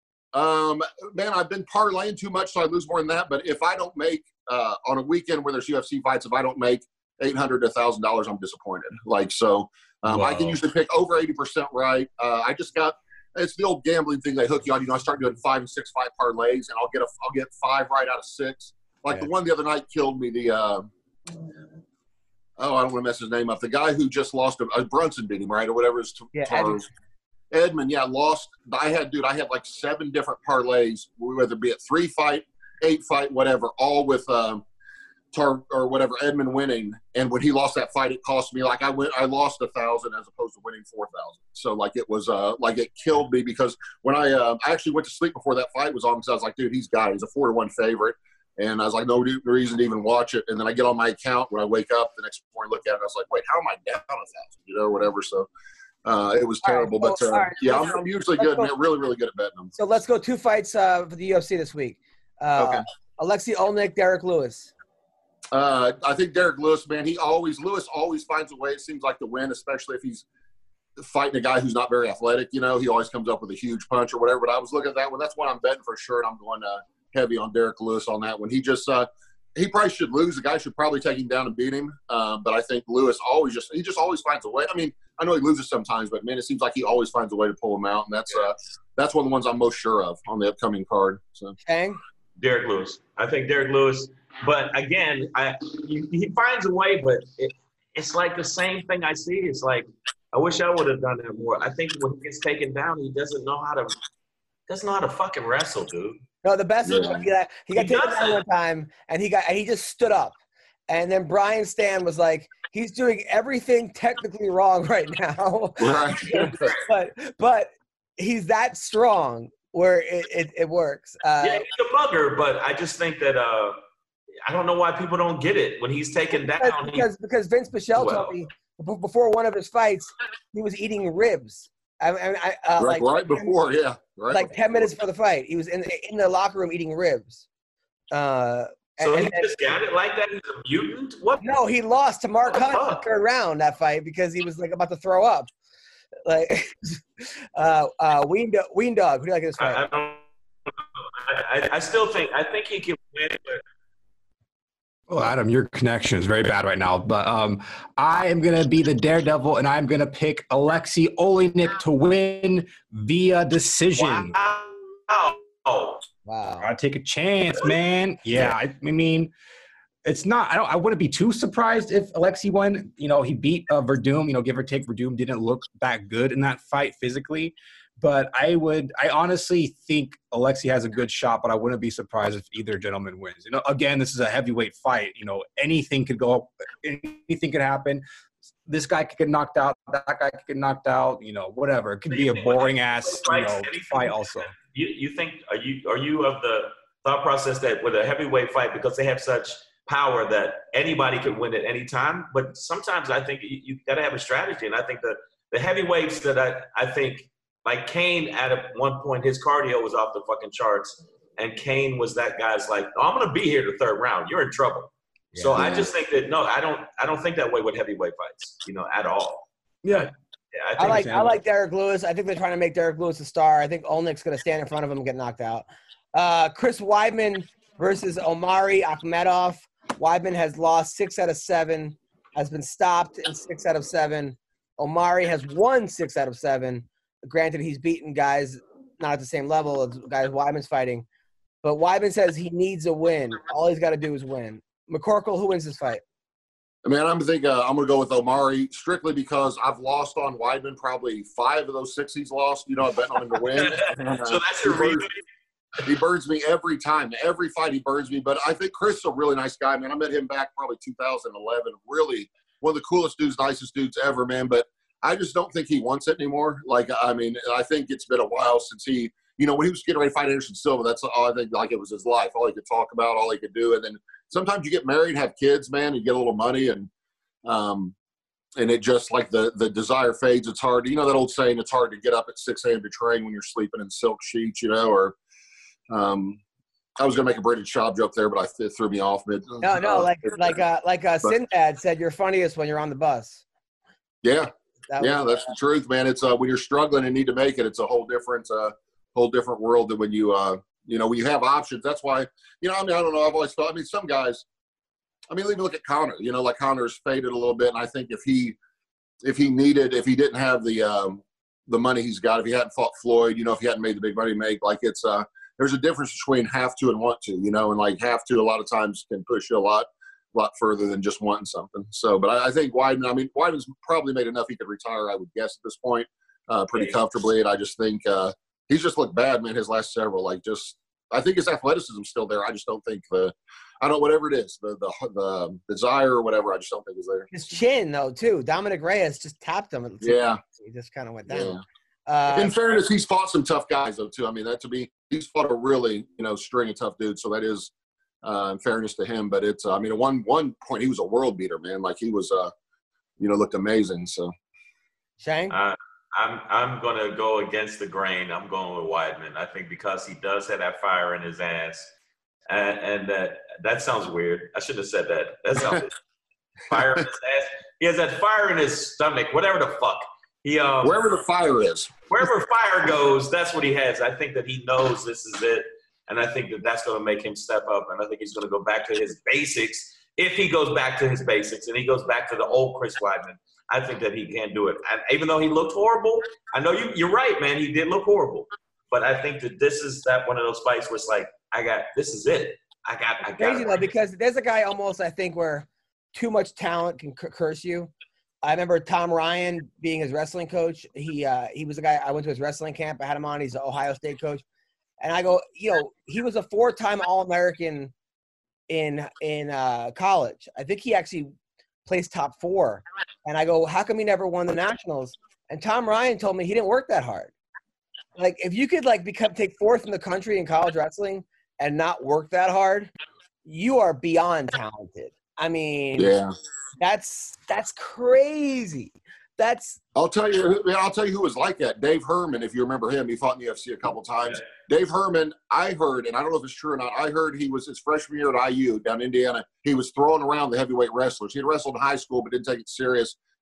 Um, man, I've been parlaying too much, so I lose more than that. But if I don't make uh, on a weekend where there's U F C fights, if I don't make eight hundred to a thousand dollars, I'm disappointed. Like, so um, I can Wow. usually pick over eighty percent right. Uh, I just got it's the old gambling thing they hook you on. You know, I start doing five and six fight parlays, and I'll get a I'll get five right out of six. Like Yeah. the one the other night killed me. The uh, oh, I don't want to mess his name up. The guy who just lost a uh, Brunson beat him, right, or whatever his t- Yeah, tar- Edmund. Edmund, yeah, lost. I had, dude, I had like seven different parlays, whether it be a three fight, eight fight, whatever, all with um, Tar or whatever Edmund winning. And when he lost that fight, it cost me like I went, I lost a thousand as opposed to winning four thousand. So like it was, uh, like it killed me because when I, uh, I actually went to sleep before that fight was on because I was like, dude, he's got it. He's a four to one favorite. And I was like, no reason to even watch it. And then I get on my account when I wake up the next morning, look at it, and I was like, wait, how am I down a thousand? You know, whatever. So. Uh, it was All right, terrible, well, but uh, all right, yeah, let's I'm, I'm usually let's good, go. man. Really, really good at betting them. So let's go two fights uh, for the U F C this week. Uh, Okay. Alexei Olnick, Derek Lewis. Uh, I think Derek Lewis, man, he always Lewis always finds a way. It seems like to win, especially if he's fighting a guy who's not very athletic. You know, he always comes up with a huge punch or whatever. But I was looking at that one. That's one I'm betting for sure, and I'm going uh, heavy on Derek Lewis on that one. He just uh, he probably should lose. The guy should probably take him down and beat him. Um, but I think Lewis always just he just always finds a way. I mean, I know he loses sometimes, but man, it seems like he always finds a way to pull him out, and that's uh, that's one of the ones I'm most sure of on the upcoming card. So Kang? Derek Lewis. I think Derek Lewis. But again, I he, he finds a way, but it, it's like the same thing I see. It's like I wish I would have done that more. I think when he gets taken down, he doesn't know how to doesn't know how to fucking wrestle, dude. No, the best is Yeah. when he got, he got He taken does down it. one time, and he got and he just stood up. And then Brian Stan was like, he's doing everything technically wrong right now. right. but but he's that strong where it, it, it works. Uh, Yeah, he's a bugger, but I just think that uh, I don't know why people don't get it when he's taken down. because, he- because because Vince Pichel Well. told me b- before one of his fights, he was eating ribs. I, I, I uh, right, like right before, yeah. Right like before. ten minutes for the fight, he was in in the locker room eating ribs. Uh, so and- he and- just got it like that. He's a mutant. What? no, he lost to Mark What the Hunt in the fuck? third round that fight because he was like about to throw up. Like, uh, uh, Ween, Do- Ween Dog, who do you like in this fight? I, I don't. I, I still think I think he can win. But Oh, Adam, your connection is very bad right now. But um, I am going to be the daredevil, and I'm going to pick Alexei Oleinik to win via decision. Wow. Oh. Wow. I take a chance, man. Yeah, I, I mean, it's not. I don't. I wouldn't be too surprised if Alexei won. You know, he beat uh, Verdum. You know, give or take, Verdum didn't look that good in that fight physically. But I would, I honestly think Alexei has a good shot, but I wouldn't be surprised if either gentleman wins. You know, again, this is a heavyweight fight. You know, anything could go, anything could happen. This guy could get knocked out. That guy could get knocked out. You know, whatever. It could be a boring ass, you know, fight. Also, you you think are you are you of the thought process that with a heavyweight fight, because they have such power that anybody could win at any time? But sometimes I think you, you got to have a strategy, and I think the the heavyweights that I I think. Like Kane, at a, one point, his cardio was off the fucking charts, and Kane was that guy's like, oh, I'm gonna be here the third round. You're in trouble. Yeah. So I just think that no, I don't, I don't think that way with heavyweight fights, you know, at all. Yeah, yeah. I, think I like, I like Derek Lewis. I think they're trying to make Derek Lewis a star. I think Olnick's gonna stand in front of him and get knocked out. Uh, Chris Weidman versus Omari Akhmedov. Weidman has lost six out of seven, has been stopped in six out of seven. Omari has won six out of seven. Granted, he's beaten guys not at the same level as guys Weidman's fighting. But Weidman says he needs a win. All he's got to do is win. McCorkle, who wins this fight? I mean, I'm thinking uh, I'm going to go with Omari strictly because I've lost on Weidman probably five of those six he's lost. You know, I bet on him to win. uh, so that's your reason? He burns me every time. Every fight he burns me. But I think Chris is a really nice guy, man. I met him back probably two thousand eleven. Really one of the coolest dudes, nicest dudes ever, man. But I just don't think he wants it anymore. Like, I mean, I think it's been a while since he, you know, when he was getting ready to fight Anderson Silva, that's all I think, like, it was his life, all he could talk about, all he could do. And then sometimes you get married, have kids, man, you get a little money, and um, and it just, like, the the desire fades. It's hard. You know that old saying, it's hard to get up at six a.m. to train when you're sleeping in silk sheets, you know, or um, I was going to make a Brendan Schaub joke there, but I, it threw me off. Mid, no, no, uh, like, like, uh, like uh, Sinbad said, you're funniest when you're on the bus. Yeah. That yeah, was, that's the truth, man. It's uh, when you're struggling and need to make it, it's a whole different, uh, whole different world than when you, uh, you know, when you have options. That's why, you know, I mean, I don't know. I've always thought. I mean, some guys. I mean, even look at Conor. You know, like Conor's faded a little bit, and I think if he, if he needed, if he didn't have the, um, the money he's got, if he hadn't fought Floyd, you know, if he hadn't made the big money make, like it's, uh, there's a difference between have to and want to, you know, and like have to a lot of times can push you a lot. lot further than just wanting something. So, but I, I think Weidman, I mean, Weidman's probably made enough he could retire, I would guess, at this point, uh, pretty comfortably. And I just think uh, he's just looked bad, man, his last several. Like, just, I think his athleticism's still there. I just don't think the, I don't, whatever it is, the, the, the desire or whatever, I just don't think is there. His chin, though, too. Dominic Reyes just tapped him. Yeah. He just kind of went down. Yeah. Uh, In fairness, he's fought some tough guys, though, too. I mean, that to me, he's fought a really, you know, string of tough dudes. So that is, Uh, in fairness to him, but it's, uh, I mean, at one, one point he was a world beater, man. Like he was, uh, you know, looked amazing. So, Shane? Uh, I'm I'm going to go against the grain. I'm going with Weidman. I think because he does have that fire in his ass. And, and that that sounds weird. I shouldn't have said that. That sounds fire in his ass. He has that fire in his stomach, whatever the fuck. He um, Wherever the fire is. Wherever fire goes, that's what he has. I think that he knows this is it. And I think that that's going to make him step up. And I think he's going to go back to his basics. If he goes back to his basics and he goes back to the old Chris Weidman, I think that he can do it. And even though he looked horrible, I know you, you're right, man. He did look horrible. But I think that this is that one of those fights where it's like, I got, this is it. I got, I got Crazy it. though, because there's a guy almost, I think, where too much talent can c- curse you. I remember Tom Ryan being his wrestling coach. He uh, he was a guy, I went to his wrestling camp. I had him on. He's an Ohio State coach. And I go, you know, he was a four-time All-American in in uh, college. I think he actually placed top four. And I go, how come he never won the Nationals? And Tom Ryan told me he didn't work that hard. Like, if you could, like, become take fourth in the country in college wrestling and not work that hard, you are beyond talented. I mean, Yeah. that's that's crazy. That's I'll tell you, I'll tell you who was like that. Dave Herman, if you remember him, he fought in the U F C a couple times. Dave Herman, I heard, and I don't know if it's true or not, I heard he was his freshman year at I U down in Indiana. He was throwing around the heavyweight wrestlers. He had wrestled in high school but didn't take it serious.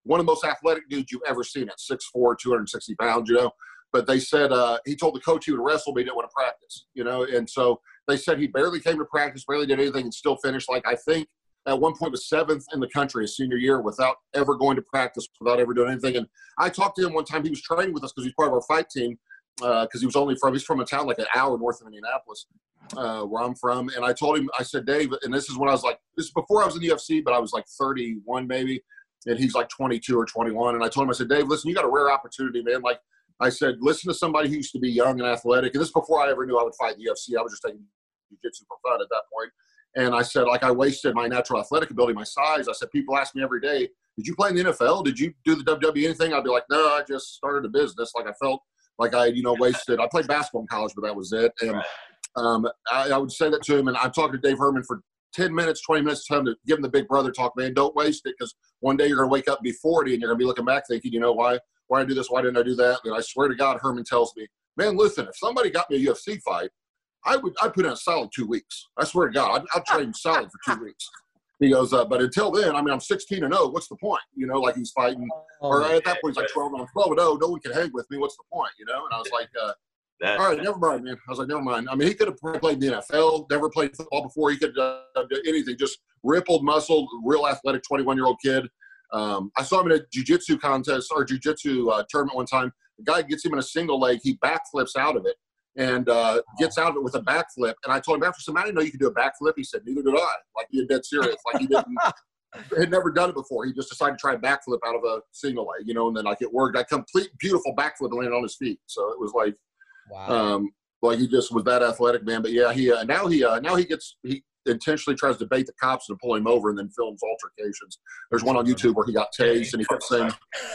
one of the most athletic dudes you've ever seen at six foot four, two hundred sixty pounds, you know. But they said uh, he told the coach he would wrestle, but he didn't want to practice, you know. And so they said he barely came to practice, barely did anything, and still finished, like, I think at one point was seventh in the country his senior year without ever going to practice, without ever doing anything. And I talked to him one time. He was training with us because he's part of our fight team because uh, he was only from – he's from a town like an hour north of Indianapolis, uh, where I'm from. And I told him, I said, Dave, and this is when I was like – this is before I was in the U F C, but I was like thirty-one maybe, and he's like twenty-two or twenty-one. And I told him, I said, Dave, listen, you got a rare opportunity, man. Like, I said, listen to somebody who used to be young and athletic. And this is before I ever knew I would fight in the U F C. I was just taking jiu-jitsu for fun at that point. And I said, like, I wasted my natural athletic ability, my size. I said, people ask me every day, did you play in the N F L? Did you do the W W E anything? I'd be like, no, I just started a business. Like, I felt like I, you know, wasted. I played basketball in college, but that was it. And um, I, I would say that to him. And I'm talking to Dave Herman for ten minutes, twenty minutes, time to give him the big brother talk, man. Don't waste it, because one day you're going to wake up and be forty and you're going to be looking back thinking, you know, why, why did I do this? Why didn't I do that? And I swear to God, Herman tells me, man, listen, if somebody got me a U F C fight, I would, I'd put in a solid two weeks. I swear to God, I'd, I'd train solid for two weeks. He goes, uh, but until then, I mean, I'm sixteen and oh. What's the point? You know, like he's fighting, Oh, or at that point, he's like twelve and twelve and oh. No one can hang with me. What's the point? You know? And I was like, uh, That, all right, never mind, man. I was like, never mind. I mean, he could have played in the N F L, never played football before. He could have done anything. Just rippled, muscled, real athletic twenty-one-year-old kid. Um, I saw him in a jiu-jitsu contest or jiu-jitsu uh, tournament one time. The guy gets him in a single leg. He backflips out of it and uh, gets out of it with a backflip. And I told him after some, I didn't know you could do a backflip. He said, neither did I. Like, he was dead serious. Like, he didn't had never done it before. He just decided to try a backflip out of a single leg, you know, and then like it worked. A complete, beautiful backflip and landed on his feet. So it was like, wow. um, like he just was that athletic, man. But yeah, he uh, now he uh, now he gets he intentionally tries to bait the cops and pull him over, and then films altercations. There's one on YouTube where he got tased, and he kept saying,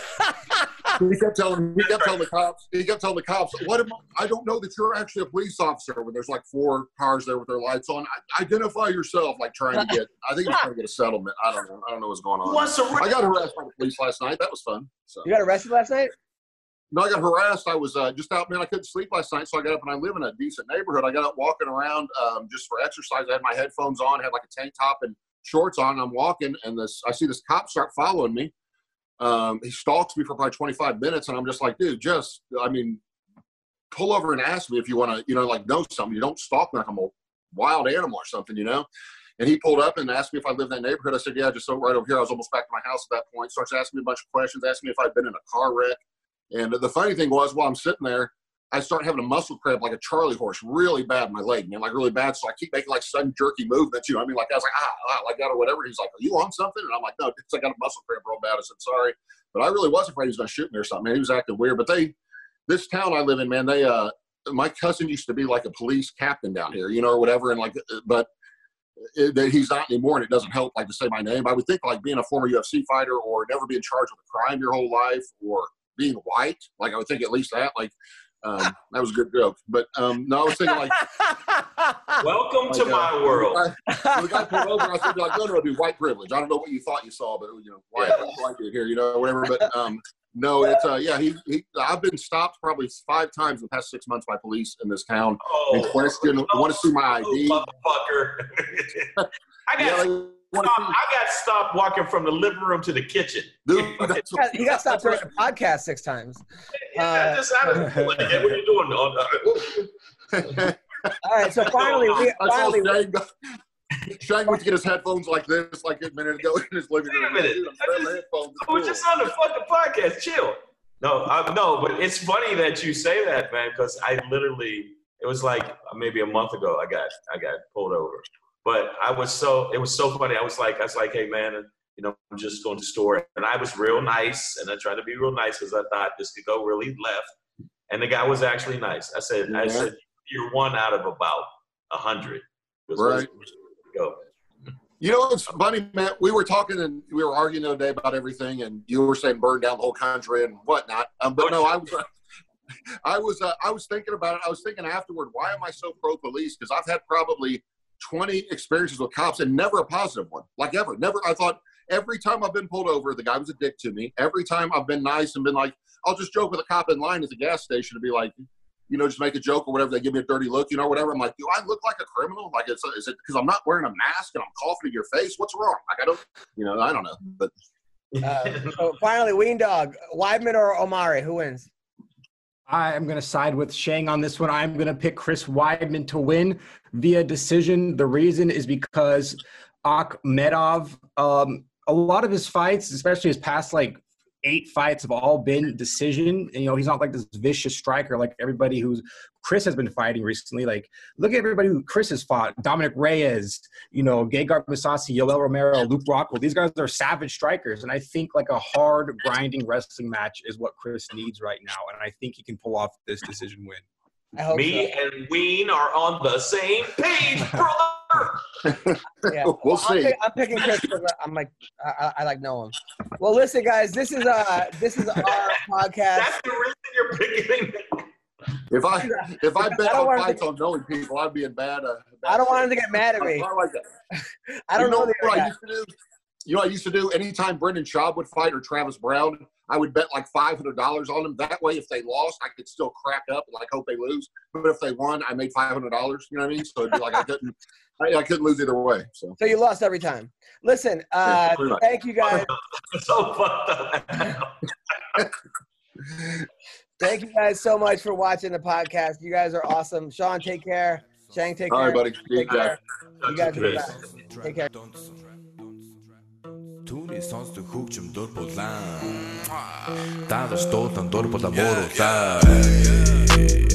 he kept telling he kept telling the cops, he kept telling the cops, "What am I? I don't know that you're actually a police officer." When there's like four cars there with their lights on, identify yourself. Like trying to get, I think he's trying to get a settlement. I don't know. I don't know what's going on. What's a- I got harassed by the police last night. That was fun. So. You got arrested last night? No, I got harassed. I was uh, just out, man. I couldn't sleep last night, so I got up and I live in a decent neighborhood. I got up walking around um, just for exercise. I had my headphones on, had like a tank top and shorts on. And I'm walking, and this I see this cop start following me. Um, he stalks me for probably twenty-five minutes, and I'm just like, dude, just, I mean, pull over and ask me if you want to, you know, like know something. You don't stalk me like I'm a wild animal or something, you know. And he pulled up and asked me if I lived in that neighborhood. I said, yeah, just so right over here. I was almost back to my house at that point. Starts asking me a bunch of questions, asking me if I'd been in a car wreck. And the funny thing was, while I'm sitting there, I start having a muscle cramp like a Charlie horse, really bad in my leg, man, like really bad. So I keep making like sudden jerky movements, you know. I mean, like I was like, ah, ah, like that or whatever. He's like, are you on something? And I'm like, no, it's I got a muscle cramp real bad. I said, sorry. But I really was afraid he was going to shoot me or something, man. He was acting weird. But they, this town I live in, man, they, uh, my cousin used to be like a police captain down here, you know, or whatever. And like, but it, he's not anymore, and it doesn't help like to say my name. I would think like being a former U F C fighter or never being charged with a crime your whole life or being white, like I would think at least that, like um, that was a good joke. But um, no, I was thinking like, welcome like, to uh, my world. When the guy pulled over, I said, like, no, no, dude, white privilege. I don't know what you thought you saw, but you know, white, white dude here, you know, whatever. But um, no, it's uh, yeah, he, he, I've been stopped probably five times in the past six months by police in this town. Oh, and question, oh, want to see my I D? Oh, motherfucker. I got. Yeah, like, Stop, I got stopped walking from the living room to the kitchen. Dude, He got, he got stopped during the podcast six times. Yeah, Uh, just out of what are you doing? All right, so finally, we I saw finally. Shane, go- Shane went to get his headphones like this, like a minute ago in his living Wait a room. minute. Dude, I'm I wearing just- my headphones. I was just on the fucking podcast. Chill. No, I, no, but it's funny that you say that, man, because I literally, it was like maybe a month ago, I got, I got pulled over. But I was so, it was so funny. I was like, I was like, hey, man, you know, I'm just going to the store. And I was real nice. And I tried to be real nice because I thought this could go really left. And the guy was actually nice. I said, Yeah. I said, you're one out of about a hundred. Right. Go. You know, it's funny, man. We were talking and we were arguing the other day about everything, and you were saying burn down the whole country and whatnot. Um, but no, I was, I was, uh, I was thinking about it. I was thinking afterward, why am I so pro police? Because I've had probably twenty experiences with cops and never a positive one, like ever. Never. I thought every time I've been pulled over, the guy was a dick to me. Every time I've been nice and been like, I'll just joke with a cop in line at the gas station to be like, you know, just make a joke or whatever. They give me a dirty look, you know, whatever. I'm like, do I look like a criminal? Like, it's, is it because I'm not wearing a mask and I'm coughing in your face? What's wrong? Like, I don't, you know, I don't know. But Uh, so finally, Ween Dog, Weidman or Omari, who wins? I am going to side with Shang on this one. I'm going to pick Chris Weidman to win via decision. The reason is because Akhmedov, um, a lot of his fights, especially his past like eight fights, have all been decision. And, you know, he's not like this vicious striker like everybody who's Chris has been fighting recently. Like, look at everybody who Chris has fought. Dominic Reyes, you know, Gegard Mousasi, Yoel Romero, Luke Rockhold. These guys are savage strikers. And I think like a hard grinding wrestling match is what Chris needs right now. And I think he can pull off this decision win. I hope Me so. and Ween are on the same page, brother. Yeah. We'll Well, see. I'm, pick, I'm picking Chris because I'm like I, I, I like know him. Well, listen, guys, this is uh this is our podcast. That's the reason you're picking him. If I if I bet I don't on want fights to- on knowing people, I'd be in bad. Uh, bad I don't want him shape. to get mad at me. I like that. I don't you know, know the what other I guy. used to do? You know what I used to do? Anytime Brendan Schaub would fight or Travis Brown, I would bet like five hundred dollars on them. That way, if they lost, I could still crack up and like hope they lose. But if they won, I made five hundred dollars. You know what I mean? So it'd be like I couldn't, I, I couldn't lose either way. So So you lost every time. Listen, Yeah, uh, pretty much. thank you guys. So fucked up. Thank you guys so much for watching the podcast. You guys are awesome. Sean, take care. Shang, take all care. right, buddy. See you Take care. guys. You guys are the Chris. best. Take care. Түүний сонсдог хөгжим дур булаан. Даадаж дуудан дур булаа мууруулаа.